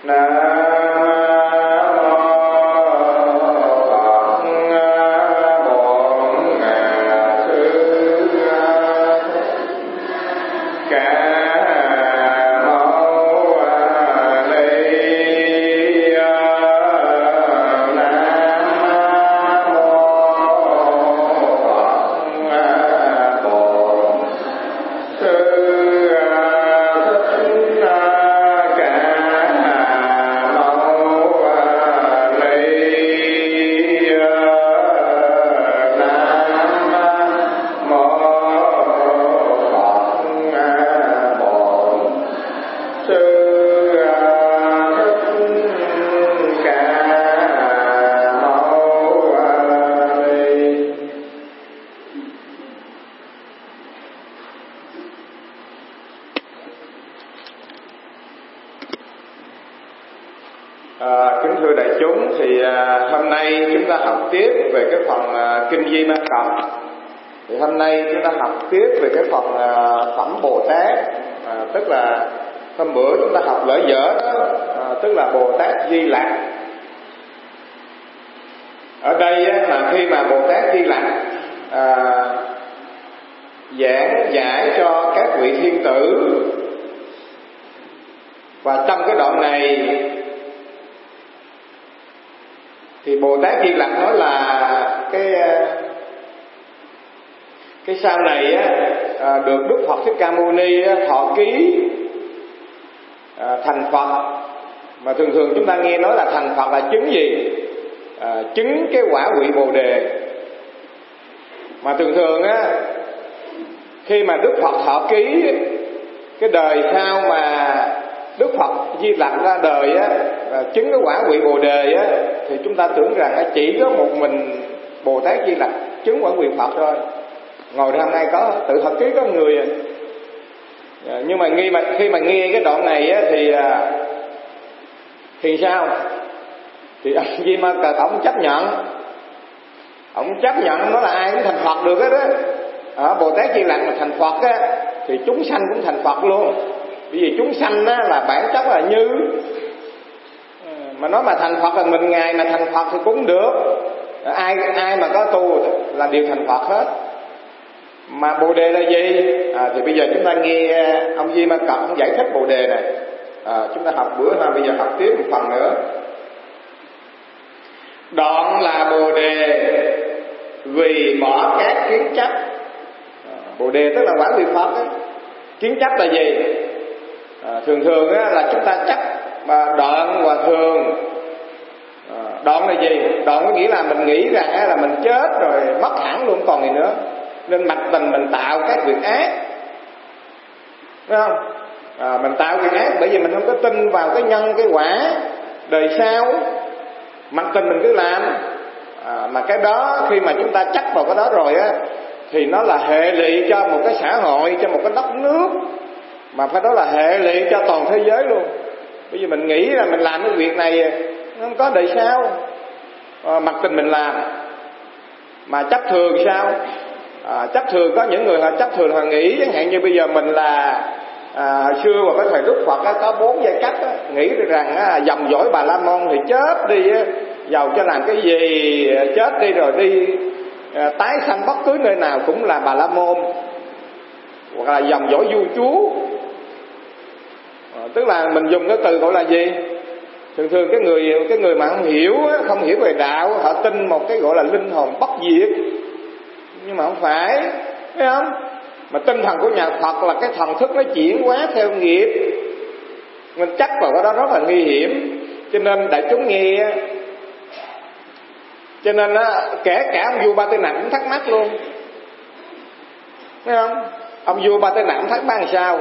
Kính thưa đại chúng, thì hôm nay chúng ta học tiếp về cái phần Kinh Di Ma Cật. Thì hôm nay chúng ta học tiếp về cái phần phẩm Bồ Tát, tức là hôm bữa chúng ta học lỡ dở đó, tức là Bồ Tát Di Lặc. Ở đây là khi mà Bồ Tát Di Lặc giảng giải cho các vị thiên tử, và trong cái đoạn này thì Bồ Tát Di Lặc nói là cái sau này được Đức Phật Thích Ca Mâu Ni thọ ký thành Phật. Mà thường thường chúng ta nghe nói là thành Phật là chứng gì? Chứng cái quả vị Bồ Đề. Mà thường thường khi mà Đức Phật thọ ký cái đời sau mà Đức Phật Di Lặc ra đời chứng cái quả vị Bồ Đề thì chúng ta tưởng rằng chỉ có một mình Bồ Tát Di Lặc chứng quả vị Phật thôi. Ngồi ra hôm nay có tự thọ ký có người nhưng mà khi mà nghe cái đoạn này thì sao? Thì ông Di Ma Cật ông chấp nhận, nói là ai cũng thành Phật được hết đó. Bồ Tát Di Lặc mà thành Phật thì chúng sanh cũng thành Phật luôn. Bởi vì chúng sanh là bản chất là như, mà nói mà thành Phật là mình ngày mà thành Phật thì cũng được. Ai mà có tu là đều thành Phật hết. Mà Bồ Đề là gì? Thì bây giờ chúng ta nghe ông Di Ma Cật giải thích Bồ Đề này. Chúng ta học bữa ha, bây giờ học tiếp một phần nữa. Đoạn là Bồ Đề vì bỏ các kiến chấp. Bồ Đề tức là quả vị Phật ấy. Kiến chấp là gì? Thường là chúng ta chấp đoạn và thường. Đoạn là gì? Đoạn có nghĩa là mình nghĩ rằng là mình chết rồi mất hẳn luôn, còn gì nữa, nên mặc tình mình tạo các việc ác, đúng không? Mình tạo việc ác bởi vì mình không có tin vào cái nhân cái quả đời sau, mặc tình mình cứ làm. Mà cái đó khi mà chúng ta chắc vào cái đó rồi thì nó là hệ lụy cho một cái xã hội, cho một cái đất nước, mà phải đó là hệ lụy cho toàn thế giới luôn. Bởi vì mình nghĩ là mình làm cái việc này nó không có đời sau, mặc tình mình làm. Mà chấp thường sao? Chấp thường có những người họ chấp thường họ nghĩ, chẳng hạn như bây giờ mình là hồi xưa vào cái thời Đức Phật có 4 giai cấp nghĩ rằng dòng dõi Bà La Môn thì chết đi, giàu cho làm cái gì chết đi rồi đi tái sanh bất cứ nơi nào cũng là Bà La Môn, hoặc là dòng dõi vua chúa. Tức là mình dùng cái từ gọi là gì? Thường cái người mà không hiểu về đạo, họ tin một cái gọi là linh hồn bất diệt, nhưng mà không phải, thấy không? Mà tinh thần của nhà Phật là cái thần thức nó chuyển hóa theo nghiệp, mình chắc vào cái đó rất là nguy hiểm. Cho nên đại chúng nghe, cho nên kể cả ông vua Ba Tư Nặc cũng thắc mắc luôn, thấy không? Ông vua Ba Tư Nặc cũng thắc mắc làm sao?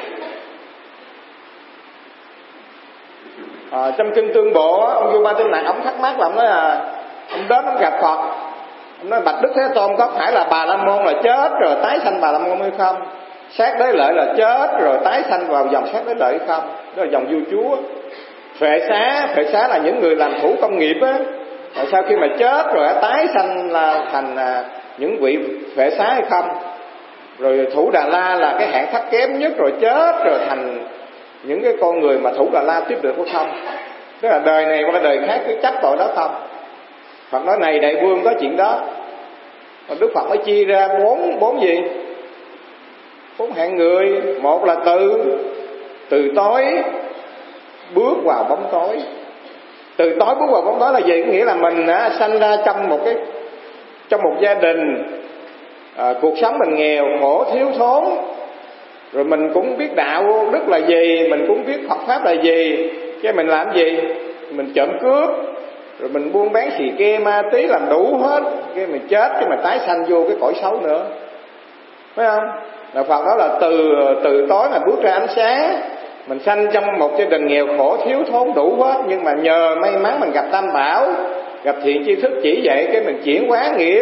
Trong kinh Tương Bộ ông vua Ba Tư Nặc ông thắc mắc là ông nói là ông đến ông gặp Phật, ông nói: Bạch Đức Thế Tôn, có phải là Bà La Môn là chết rồi tái sanh Bà La Môn hay không? Sát Đế Lợi là chết rồi tái sanh vào dòng Sát Đế Lợi hay không? Đó là dòng vua chúa. Phệ xá là những người làm thủ công nghiệp rồi sau khi mà chết rồi tái sanh là thành những vị phệ xá hay không? Rồi Thủ Đà La là cái hạng thấp kém nhất rồi chết rồi thành những cái con người mà thủ Đà La tiếp được hay không. Tức là đời này qua đời khác cứ chấp tội đó không. Phật nói này đại vương có chuyện đó. Còn Đức Phật mới chia ra bốn gì? 4 hạng người. Một là từ tối bước vào bóng tối. Từ tối bước vào bóng tối là gì? Có nghĩa là mình sanh ra trong một gia đình, cuộc sống mình nghèo khổ thiếu thốn, rồi mình cũng biết đạo đức là gì, mình cũng biết Phật pháp là gì, cái mình làm gì? Mình trộm cướp, rồi mình buôn bán xì ke ma túy, làm đủ hết, cái mình chết, cái mình tái sanh vô cái cõi xấu nữa, phải không? Là Phật đó là từ tối mà bước ra ánh sáng. Mình sanh trong một gia đình nghèo khổ thiếu thốn đủ hết, nhưng mà nhờ may mắn mình gặp Tam Bảo, gặp thiện tri thức chỉ dạy, cái mình chuyển hóa nghiệp.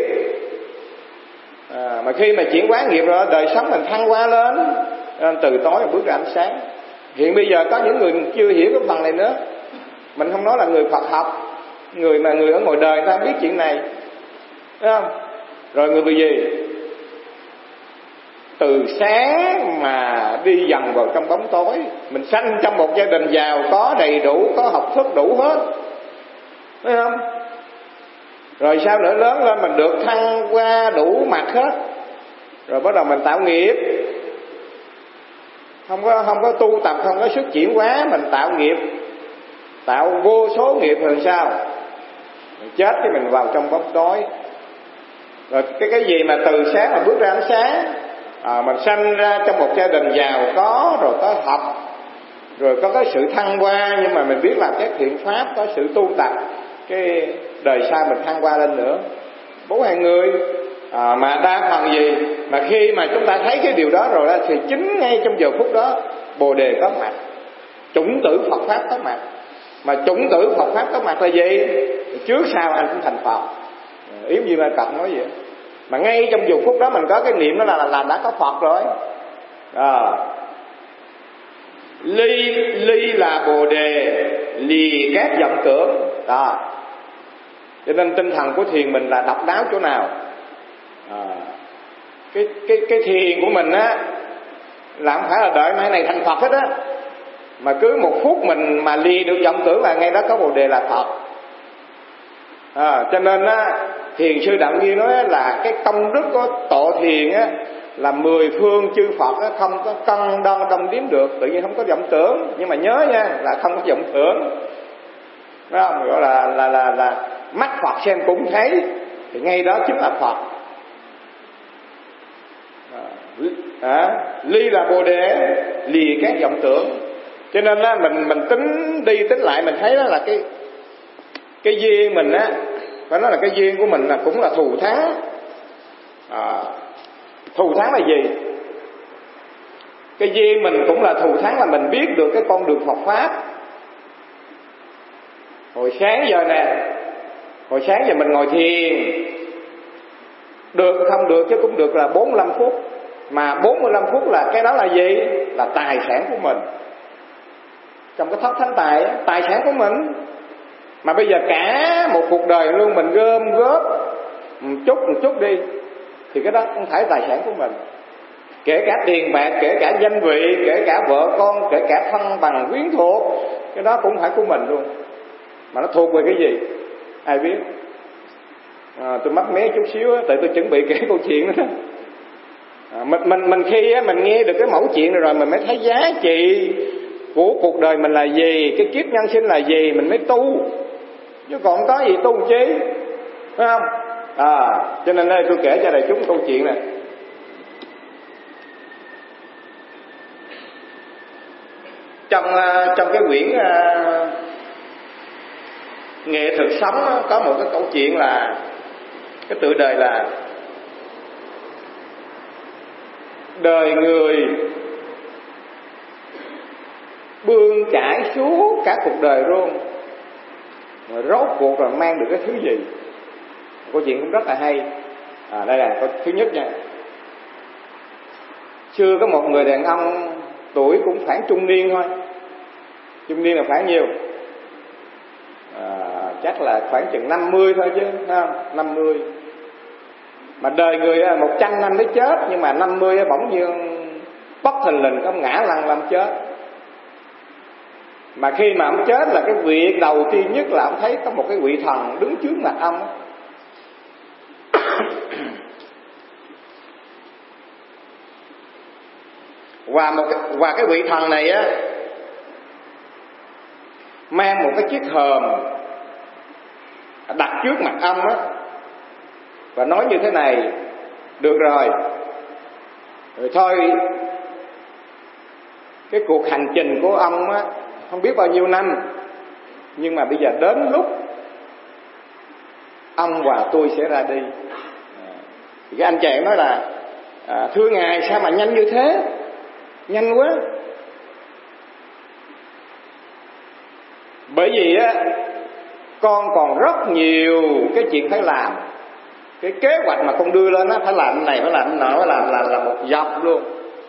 Mà khi mà chuyển hóa nghiệp rồi, đời sống mình thăng hoa lên, nên từ tối mà bước ra ánh sáng. Hiện bây giờ có những người chưa hiểu cái phần này nữa. Mình không nói là người Phật học, người ở ngoài đời người ta biết chuyện này, thấy không? Rồi người bị gì? Từ sáng mà đi dần vào trong bóng tối. Mình sanh trong một gia đình giàu có đầy đủ, có học thức đủ hết, thấy không? Rồi sao nữa, lớn lên mình được thăng hoa đủ mặt hết, rồi bắt đầu mình tạo nghiệp. Không có tu tập, không có sức chuyển hóa, mình tạo nghiệp, tạo vô số nghiệp. Rồi sao? Mình chết cái mình vào trong bóng tối. Rồi cái gì mà từ sáng mà bước ra ánh sáng, mình sanh ra trong một gia đình giàu có, rồi có học, rồi có cái sự thăng hoa, nhưng mà mình biết làm các thiện pháp, có sự tu tập, cái đời sau mình thăng hoa lên nữa. 4 hạng người. Mà đa phần gì mà khi mà chúng ta thấy cái điều đó rồi đó, thì chính ngay trong giờ phút đó Bồ Đề có mặt, chủng tử Phật pháp có mặt. Mà chủng tử Phật pháp có mặt là gì? Trước sau anh cũng thành Phật. Yếu gì mà Cận nói vậy. Mà ngay trong giờ phút đó mình có cái niệm đó là đã có Phật rồi. Ly là Bồ Đề, lìa các vọng tưởng. Cho nên tinh thần của thiền mình là độc đáo chỗ nào? Cái thiền của mình á là không phải là đợi mai này thành Phật hết á, mà cứ một phút mình mà lìa được vọng tưởng là ngay đó có Bồ Đề là Phật. Cho nên á, thiền sư Đạo Nghiêm nói là cái công đức của tọa thiền á là 10 phương chư Phật á, không có cân đo đong đếm được, tự nhiên không có vọng tưởng. Nhưng mà nhớ nha, là không có vọng tưởng, phải không? Gọi là mắt Phật xem cũng thấy, thì ngay đó chính là Phật. Ly là Bồ Đề, lìa các vọng tưởng. Cho nên á, mình tính đi tính lại mình thấy đó là cái duyên mình á, phải nói là cái duyên của mình là cũng là thù thắng. Thù thắng là gì? Cái duyên mình cũng là thù thắng là mình biết được cái con đường Phật pháp. Hồi sáng giờ mình ngồi thiền, được không được chứ cũng được là 45 phút. Mà 45 phút là cái đó là gì? Là tài sản của mình. Trong cái thất thánh tài sản của mình. Mà bây giờ cả một cuộc đời luôn mình gom góp một chút đi, thì cái đó không phải tài sản của mình. Kể cả tiền bạc, kể cả danh vị, kể cả vợ con, kể cả thân bằng quyến thuộc, cái đó cũng phải của mình luôn. Mà nó thuộc về cái gì? Ai biết? Tôi mắc mé chút xíu á, tại tôi chuẩn bị kể câu chuyện đó. Mình khi á, mình nghe được cái mẫu chuyện này rồi mình mới thấy giá trị của cuộc đời mình là gì, cái kiếp nhân sinh là gì, mình mới tu. Chứ còn không có gì tu chi, phải không? Cho nên đây tôi kể cho đại chúng câu chuyện này. Trong cái quyển Nghệ Thực Sống có một cái câu chuyện là cái tựa đề là đời người bươn chải suốt cả cuộc đời luôn, rồi rốt cuộc là mang được cái thứ gì. Câu chuyện cũng rất là hay. Đây là câu thứ nhất nha. Xưa có một người đàn ông tuổi cũng khoảng trung niên thôi. Trung niên là khoảng nhiêu? Chắc là khoảng chừng 50 thôi chứ, không? 50. Mà đời người 100 năm mới chết, nhưng mà 50 bỗng nhiên bất thình lình có ngã lăn chết. Mà khi mà ông chết là cái việc đầu tiên nhất là ông thấy có một cái vị thần đứng trước mặt ông á. Và cái vị thần này á mang một cái chiếc hòm đặt trước mặt ông á, và nói như thế này: được rồi thôi, cái cuộc hành trình của ông á không biết bao nhiêu năm, nhưng mà bây giờ đến lúc ông và tôi sẽ ra đi. Thì cái anh chàng nói là thưa ngài, sao mà nhanh như thế, nhanh quá. Bởi vì á con còn rất nhiều cái chuyện phải làm. Cái kế hoạch mà con đưa lên á, phải làm cái này, phải làm cái nọ, phải làm là một dọc luôn.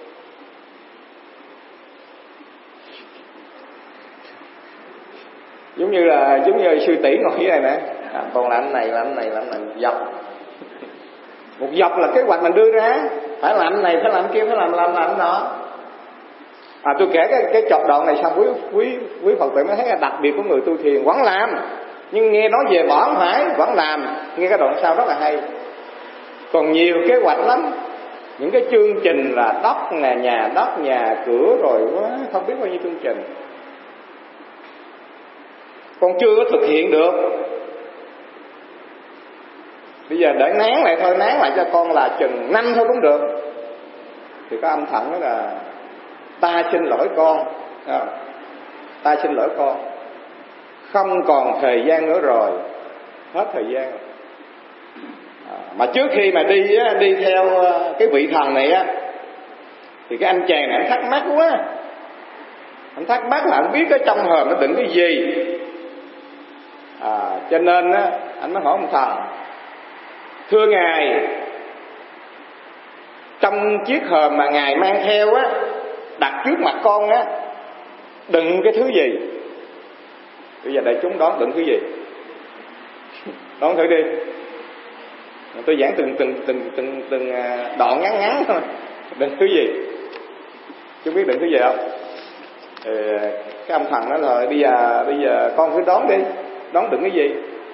Giống như sư tỷ ngồi dưới này nè, còn làm cái này, làm cái này, làm cái này, dọc. Một dọc là kế hoạch mình đưa ra, phải làm cái này, phải làm cái kia, phải làm cái nọ. Tôi kể cái chọt đoạn này xong, quý Phật tử mới thấy là đặc biệt của người tu thiền, vẫn làm, nhưng nghe nói về bỏ không phải, vẫn làm. Nghe cái đoạn sau rất là hay. Còn nhiều kế hoạch lắm, những cái chương trình là đất nè, nhà đất, nhà cửa, rồi quá không biết bao nhiêu chương trình con chưa có thực hiện được. Bây giờ để nán lại thôi, nán lại cho con là chừng năm thôi cũng được. Thì có âm thầm đó là ta xin lỗi con, ta xin lỗi con, không còn thời gian nữa rồi, hết thời gian. Mà trước khi mà đi theo cái vị thần này á, thì cái anh chàng này anh thắc mắc quá. Anh thắc mắc là anh biết cái trong hòm nó đựng cái gì. Cho nên á anh mới hỏi ông thần: thưa ngài, trong chiếc hòm mà ngài mang theo á, đặt trước mặt con á, đựng cái thứ gì? Bây giờ đại chúng đoán đựng thứ gì? Đoán thử đi. Tôi giảng từng đoạn ngắn thôi. Đựng thứ gì? Chú biết đựng thứ gì không? Thì cái ông thần nói là bây giờ con cứ đoán đi, đoán đựng cái gì?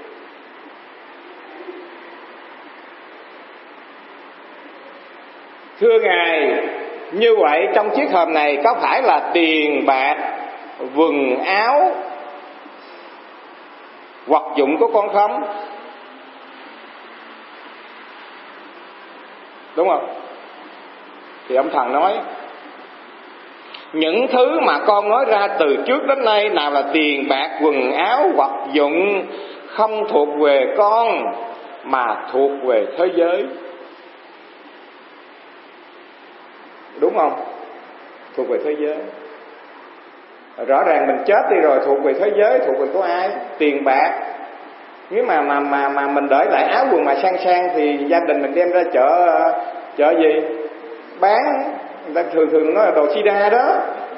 Thưa ngài, như vậy trong chiếc hòm này có phải là tiền bạc, quần áo, vật dụng của con không? Đúng không? Thì ông thần nói: những thứ mà con nói ra từ trước đến nay, nào là tiền bạc, quần áo, vật dụng, không thuộc về con mà thuộc về thế giới. Đúng không? Thuộc về thế giới. Rõ ràng mình chết đi rồi, thuộc về thế giới, thuộc về của ai? Tiền bạc. Nếu mà mình để lại áo quần mà sang thì gia đình mình đem ra chợ gì? Bán. Người ta thường nói là đồ sida đó.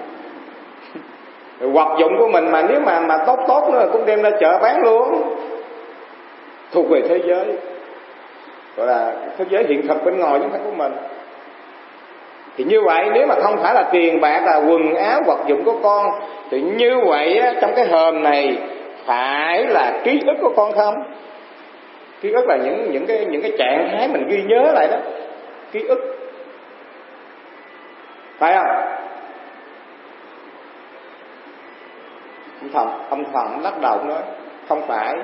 Vật dụng của mình mà nếu mà tốt nữa cũng đem ra chợ bán luôn. Thuộc về thế giới, gọi là thế giới hiện thực bên ngoài chứ không phải của mình. Thì như vậy nếu mà không phải là tiền bạc, là quần áo, vật dụng của con, thì như vậy á, trong cái hòm này phải là ký ức của con không? Ký ức là những cái trạng thái mình ghi nhớ lại đó, ký ức, phải không? Ông thần lắc đầu nói không phải.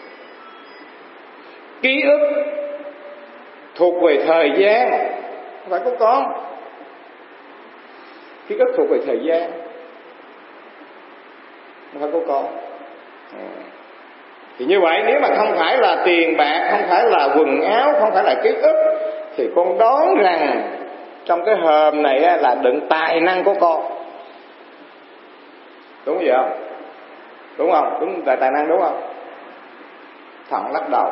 Ký ức thuộc về thời gian, không phải của con. Ký ức thuộc về thời gian, không phải của con. Thì như vậy nếu mà không phải là tiền bạc, không phải là quần áo, không phải là ký ức, thì con đoán rằng trong cái hòm này là đựng tài năng của con. Đúng vậy không? Đúng không? Đúng tài năng đúng không? Thần lắc đầu.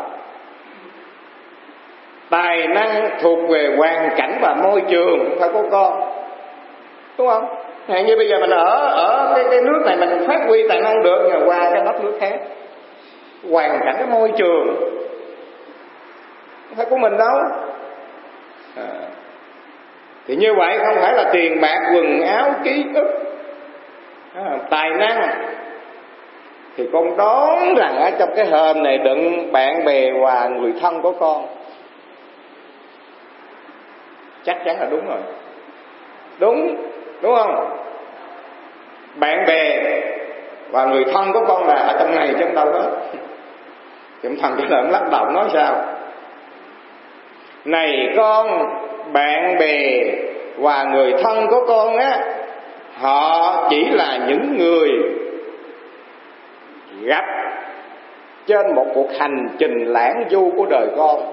Tài năng thuộc về hoàn cảnh và môi trường, không phải của con. Đúng không? Hèn như bây giờ mình ở cái nước này mình phát huy tài năng được, nhưng qua cái đất nước khác, hoàn cảnh cái môi trường không phải của mình đâu. Thì như vậy không phải là tiền bạc, quần áo, ký ức, tài năng, thì con đoán rằng ở trong cái hòm này đựng bạn bè và người thân của con. Chắc chắn là đúng rồi. Đúng không? Bạn bè và người thân của con là ở trong này chứ không đâu hết. Thì ông thần trả lời, ông lắc đầu nói sao? Này con, bạn bè và người thân của con á, họ chỉ là những người gặp trên một cuộc hành trình lãng du của đời con.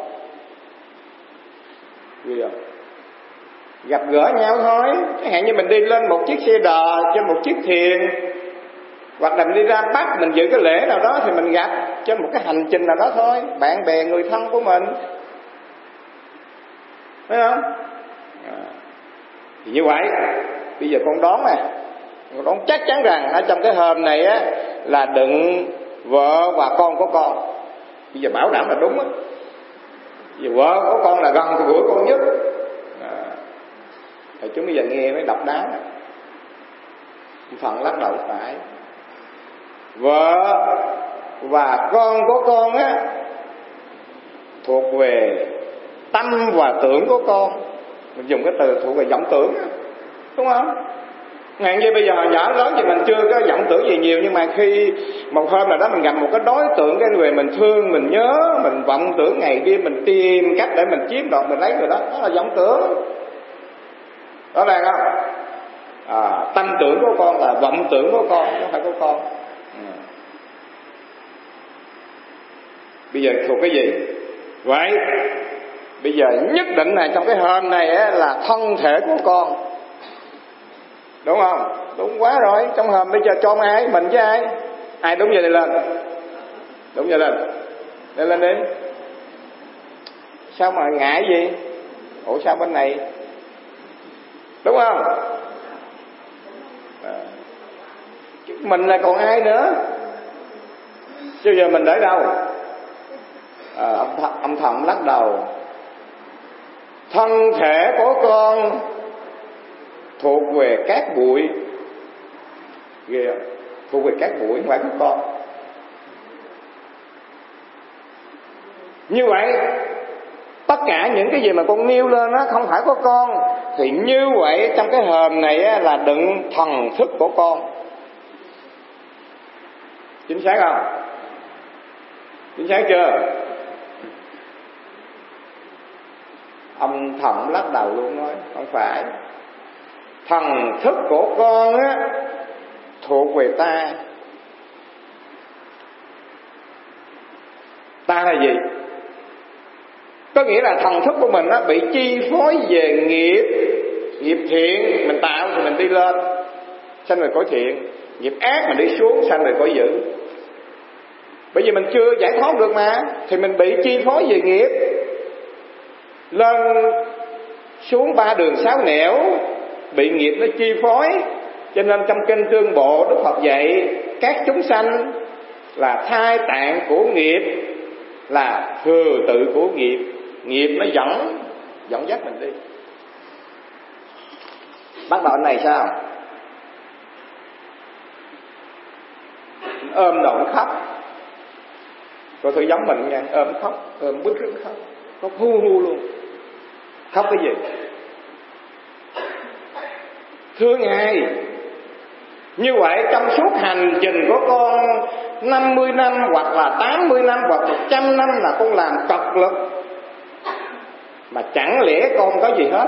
Vì vậy, gặp gỡ nhau thôi. Chẳng hạn như mình đi lên một chiếc xe đò, trên một chiếc thuyền, hoặc là mình đi ra Bắc, mình dự cái lễ nào đó thì mình gặp trên một cái hành trình nào đó thôi. Bạn bè người thân của mình, thấy không? Thì như vậy bây giờ con đoán này, con đoán chắc chắn rằng ở trong cái hòm này á là đựng vợ và con của con. Bây giờ bảo đảm là đúng á. Vì vợ của con là gần gũi con nhất. Thì chúng bây giờ nghe mới độc đáo. Phần lắc đầu phải. Vợ và con của con á thuộc về tâm và tưởng của con. Mình dùng cái từ thuộc về vọng tưởng á, đúng không? Ngàn như bây giờ hồi nhỏ lớn thì mình chưa có vọng tưởng gì nhiều, nhưng mà khi một hôm nào đó mình gặp một cái đối tượng, cái người mình thương, mình nhớ, mình vọng tưởng ngày kia, mình tìm cách để mình chiếm đoạt, mình lấy người đó, đó là vọng tưởng. Rõ ràng không? Tâm tưởng của con là vọng tưởng của con, chứ không phải của con. Bây giờ thuộc cái gì? Vậy bây giờ nhất định là trong cái hòm này á, là thân thể của con, đúng không? Đúng quá rồi. Trong hòm bây giờ cho ai? Mình với ai? Ai đúng giờ này lên? Đúng giờ lên. Lên đi. Sao mà ngại gì? Ủa sao bên này? Đúng không? Mình là còn ai nữa? Chứ giờ mình để đâu? Âm thầm lắc đầu. Thân thể của con thuộc về cát bụi. Ghê không? Thuộc về cát bụi, không phải của con. Như vậy tất cả những cái gì mà con nêu lên nó không phải của con. Thì như vậy trong cái hòm này á, là đựng thần thức của con. Chính xác không? Chính xác chưa? Ông Thẩm lắc đầu luôn nói không phải. Thần thức của con á thuộc về ta. Ta là gì? Có nghĩa là thần thức của mình á bị chi phối về nghiệp thiện mình tạo thì mình đi lên, sanh về cõi thiện. Nghiệp ác mình đi xuống, sanh về cõi dữ. Bởi vì mình chưa giải thoát được mà, thì mình bị chi phối về nghiệp, lên xuống 3 đường 6 nẻo, bị nghiệp nó chi phối. Cho nên trong kinh Tương Bộ, Đức Phật dạy các chúng sanh là thai tạng của nghiệp, là thừa tự của nghiệp. Nghiệp nó dẫn dắt mình đi. Bắt đầu này sao? Ôm độn khóc. Coi thử giống mình nha, ôm khóc, ôm bứt rứt khóc, khóc hu hu luôn. Khóc cái gì? Thưa Ngài, như vậy trong suốt hành trình của con 50 năm hoặc là 80 năm hoặc 100 năm là con làm cật lực, mà chẳng lẽ con có gì hết?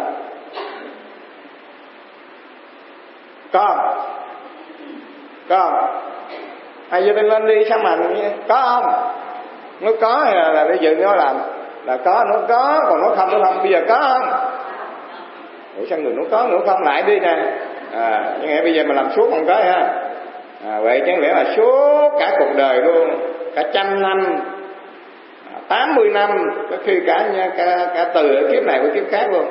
Có không? Ai vô lên đi sao mà có không? Nó có là bây giờ nó là có, nó có, còn nó không bây giờ có không? Ủa sao người nó có nữa không? Lại đi nè. Nhưng mà bây giờ mà làm suốt không có ha. Vậy chẳng lẽ là suốt cả cuộc đời luôn, cả 100 năm, 80 năm, có khi cả từ ở kiếp này qua kiếp khác luôn.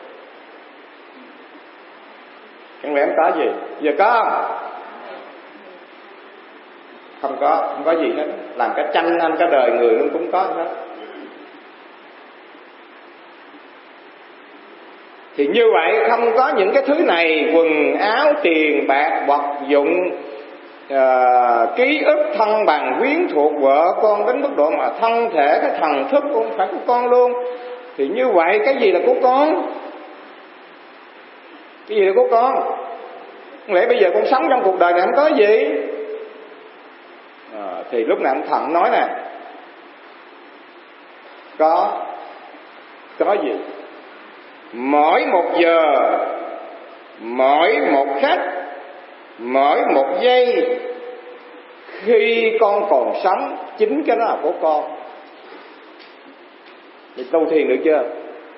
Chẳng lẽ không có gì? Giờ có không? Không có gì hết. Làm cả 100 năm cả đời người nó cũng có hết. Thì như vậy không có những cái thứ này, quần áo, tiền bạc, vật dụng, ký ức, thân bằng, quyến thuộc, vợ con, đến mức độ mà thân thể, cái thần thức cũng phải của con luôn. Thì như vậy cái gì là của con? Cái gì là của con? Không lẽ bây giờ con sống trong cuộc đời này không có gì? Thì lúc này ông Thần nói nè, có gì? Mỗi một giờ, mỗi một khắc, mỗi một giây khi con còn sống, chính cái đó là của con. Thì tu thiền được chưa?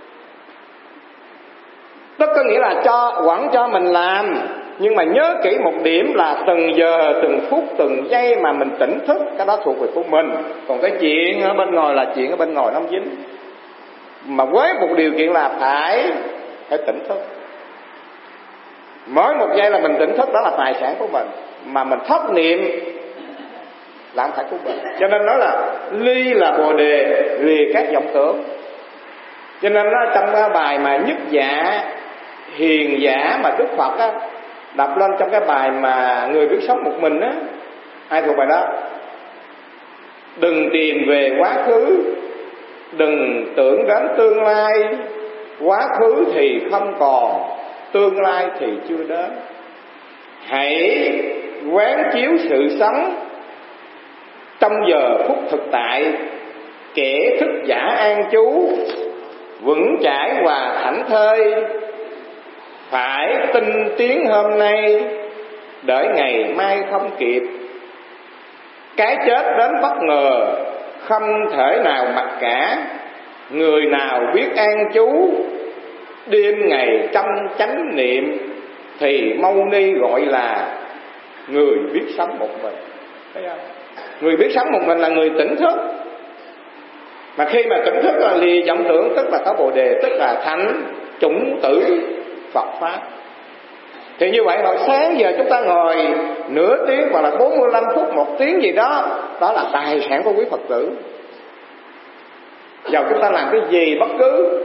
Tức có nghĩa là vẫn cho mình làm, nhưng mà nhớ kỹ một điểm là từng giờ, từng phút, từng giây mà mình tỉnh thức, cái đó thuộc về của mình. Còn cái chuyện ở bên ngoài là chuyện ở bên ngoài nó không dính. Mà với một điều kiện là phải tỉnh thức. Mỗi một giây là mình tỉnh thức, đó là tài sản của mình. Mà mình thất niệm là không phải của mình. Cho nên nói là ly là bồ đề, lìa các vọng tưởng. Cho nên nó trong cái bài mà nhất giả hiền giả mà Đức Phật á đọc lên trong cái bài mà người biết sống một mình á, ai thuộc bài đó? Đừng tìm về quá khứ, đừng tưởng đến tương lai. Quá khứ thì không còn, tương lai thì chưa đến. Hãy quán chiếu sự sống trong giờ phút thực tại, kẻ thức giả an trú, vững chãi và thảnh thơi. Phải tinh tiến hôm nay, đợi ngày mai không kịp. Cái chết đến bất ngờ, không thể nào mặc cả. Người nào biết an trú, đêm ngày trong chánh niệm, thì Mâu Ni gọi là người biết sống một mình. Thấy không? Người biết sống một mình là người tỉnh thức. Mà khi mà tỉnh thức là lìa vọng tưởng, tức là có bồ đề, tức là thành chủng tử Phật Pháp. Thì như vậy vào sáng giờ chúng ta ngồi nửa tiếng hoặc là 45 phút, 1 tiếng gì đó, đó là tài sản của quý Phật tử. Dầu chúng ta làm cái gì bất cứ,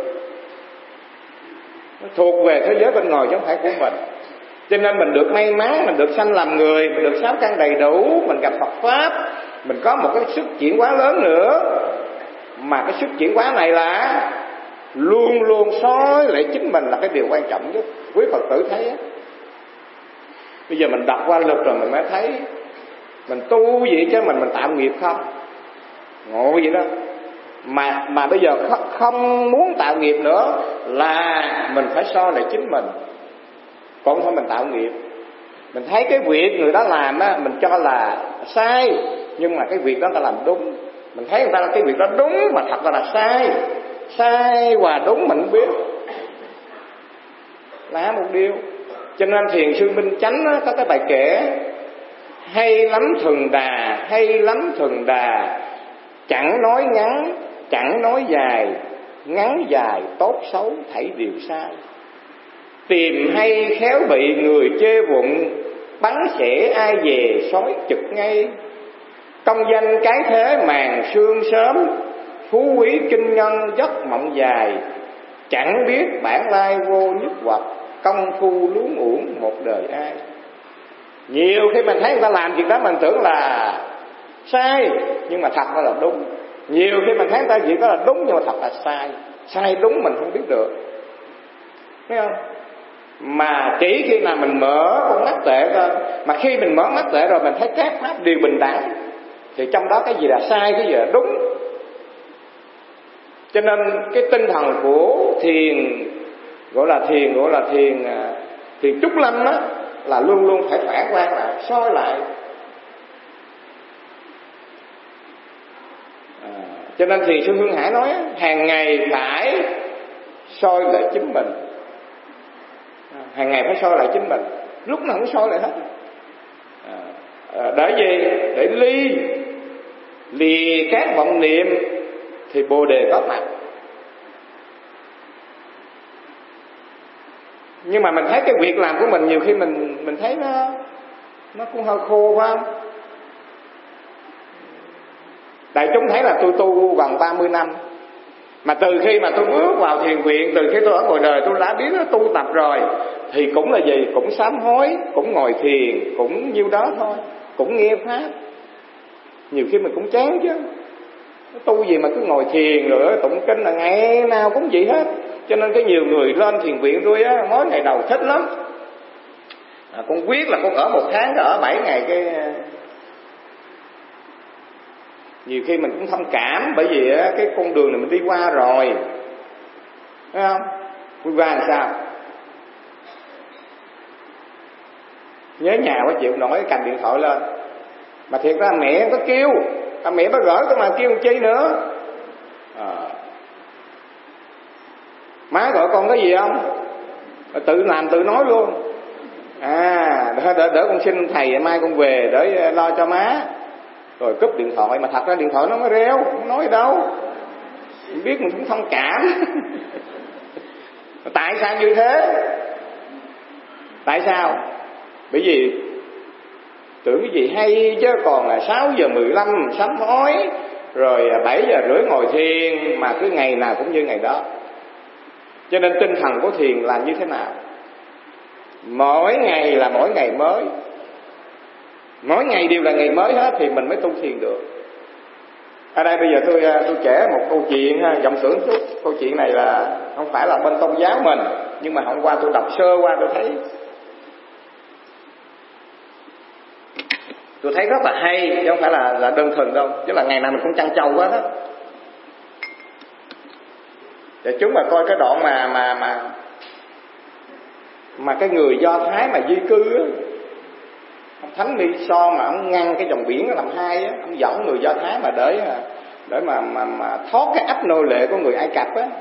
nó thuộc về thế giới bên ngoài chứ không phải của mình. Cho nên mình được may mắn, mình được sanh làm người, mình được 6 căn đầy đủ, mình gặp Phật Pháp, mình có một cái sức chuyển hóa lớn nữa. Mà cái sức chuyển hóa này là luôn luôn soi lại chính mình, là cái điều quan trọng nhất. Quý Phật tử thấy á, bây giờ mình đọc qua lực rồi mình mới thấy mình tu vậy chứ mình tạo nghiệp không? Ngộ vậy đó. Mà bây giờ không muốn tạo nghiệp nữa là mình phải soi lại chính mình. Còn không phải mình tạo nghiệp. Mình thấy cái việc người đó làm á, mình cho là sai, nhưng mà cái việc đó ta làm đúng. Mình thấy người ta cái việc đó đúng mà thật là sai. Sai và đúng mình không biết là một điều. Cho nên Thiền sư Minh Chánh á, có cái bài kể hay lắm thường đà, hay lắm thường đà, chẳng nói ngắn, chẳng nói dài, ngắn dài tốt xấu thảy đều sai. Tìm hay khéo bị người chê vụng, bắn xẻ ai về sói chực ngay. Công danh cái thế màn sương sớm, phú quý kinh nhân giấc mộng dài. Chẳng biết bản lai vô nhất hoặc, công phu luống uổng một đời ai. Nhiều khi mình thấy người ta làm việc đó mình tưởng là sai, nhưng mà thật là đúng. Nhiều khi mình thấy người ta việc đó là đúng, nhưng mà thật là sai. Sai đúng mình không biết được, thấy không? Mà chỉ khi nào mình mở con mắt tuệ ra, mà khi mình mở mắt tuệ rồi mình thấy các pháp đều bình đẳng, thì trong đó cái gì là sai, cái gì là đúng. Cho nên cái tinh thần của thiền gọi là thiền trúc lâm á, là luôn luôn phải phản quan lại, soi lại. Cho nên Thiền sư Hương Hải nói hàng ngày phải soi lại chính mình. Hàng ngày phải soi lại chính mình, lúc nào cũng soi lại hết. Để gì? Để lìa các vọng niệm thì bồ đề có mặt. Nhưng mà mình thấy cái việc làm của mình nhiều khi mình thấy nó cũng hơi khô, phải không? Đại chúng thấy là tôi tu gần 30 năm, Mà từ khi mà tôi bước vào thiền viện, từ khi tôi ở ngoài đời tôi đã biết nó tu tập rồi, thì cũng là gì? Cũng sám hối, cũng ngồi thiền, cũng nhiêu đó thôi, cũng nghe pháp. Nhiều khi mình cũng chán chứ, tu gì mà cứ ngồi thiền rồi tụng kinh là ngày nào cũng vậy hết. Cho nên cái nhiều người lên thiền viện tôi á, mới ngày đầu thích lắm. Con quyết là con ở 1 tháng, ở 7 ngày cái nhiều khi mình cũng thông cảm, bởi vì cái con đường này mình đi qua rồi, thấy không? Đi qua làm sao? Nhớ nhà quá chịu nổi, cầm điện thoại lên. Mà thiệt ra mẹ có kêu, mẹ có gửi tôi mà kêu chi nữa. Má gọi con cái gì không? Tự làm tự nói luôn. Đỡ con xin thầy mai con về để lo cho má. Rồi cúp điện thoại, mà thật ra điện thoại nó mới reo, không nói đâu. Mình biết mình cũng thông cảm. Tại sao như thế? Tại sao? Bởi vì tưởng cái gì hay chứ, còn là 6 giờ 15 sám hối, rồi 7 giờ rưỡi ngồi thiền, mà cứ ngày nào cũng như ngày đó. Cho nên tinh thần của thiền là như thế nào? Mỗi ngày là mỗi ngày mới, mỗi ngày đều là ngày mới hết thì mình mới tu thiền được. Ở đây bây giờ tôi kể một câu chuyện ha, giọng sưởng chút. Câu chuyện này là không phải là bên tôn giáo mình, nhưng mà hôm qua tôi đọc sơ qua tôi thấy rất là hay, chứ không phải là đơn thuần đâu, chứ là ngày nào mình cũng chăn trâu quá đó. Để chúng mà coi cái đoạn mà cái người Do Thái mà di cư á, ông Thánh Mi So mà ông ngăn cái dòng biển nó làm hai á, ông dẫn người Do Thái mà để mà thoát cái ách nô lệ của người Ai Cập á,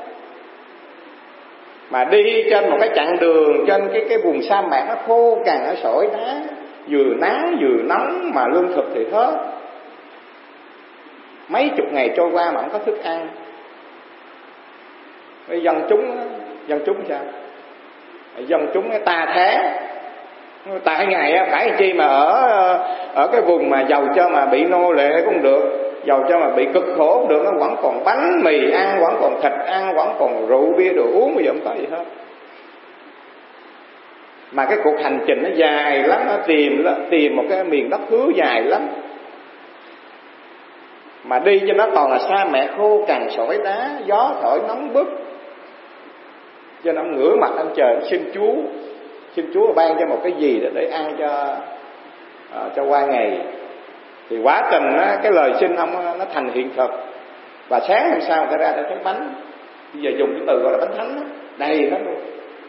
mà đi trên một cái chặng đường trên cái vùng sa mạc nó khô cằn, nó sỏi đá, vừa nắng vừa nóng, mà lương thực thì hết. Mấy chục ngày trôi qua mà không có thức ăn. Cái dân chúng sao? Dân chúng cái ta thế. Tại ngày phải chi mà ở cái vùng mà giàu cho mà bị nô lệ cũng được, giàu cho mà bị cực khổ cũng được, nó vẫn còn bánh mì ăn, vẫn còn thịt ăn, vẫn còn rượu bia đồ uống, bây giờ không có gì hết. Mà cái cuộc hành trình nó dài lắm, nó tìm một cái miền đất hứa dài lắm. Mà đi trên đó toàn là sa mạc khô cằn sỏi đá, gió thổi nóng bức. Cho nên ông ngửa mặt anh trời, xin Chúa ban cho một cái gì để ăn cho qua ngày. Thì quá trình cái lời xin ông nó thành hiện thực. Và sáng hôm sau người ta ra để thấy bánh, bây giờ dùng cái từ gọi là bánh thánh đó, đầy hết luôn.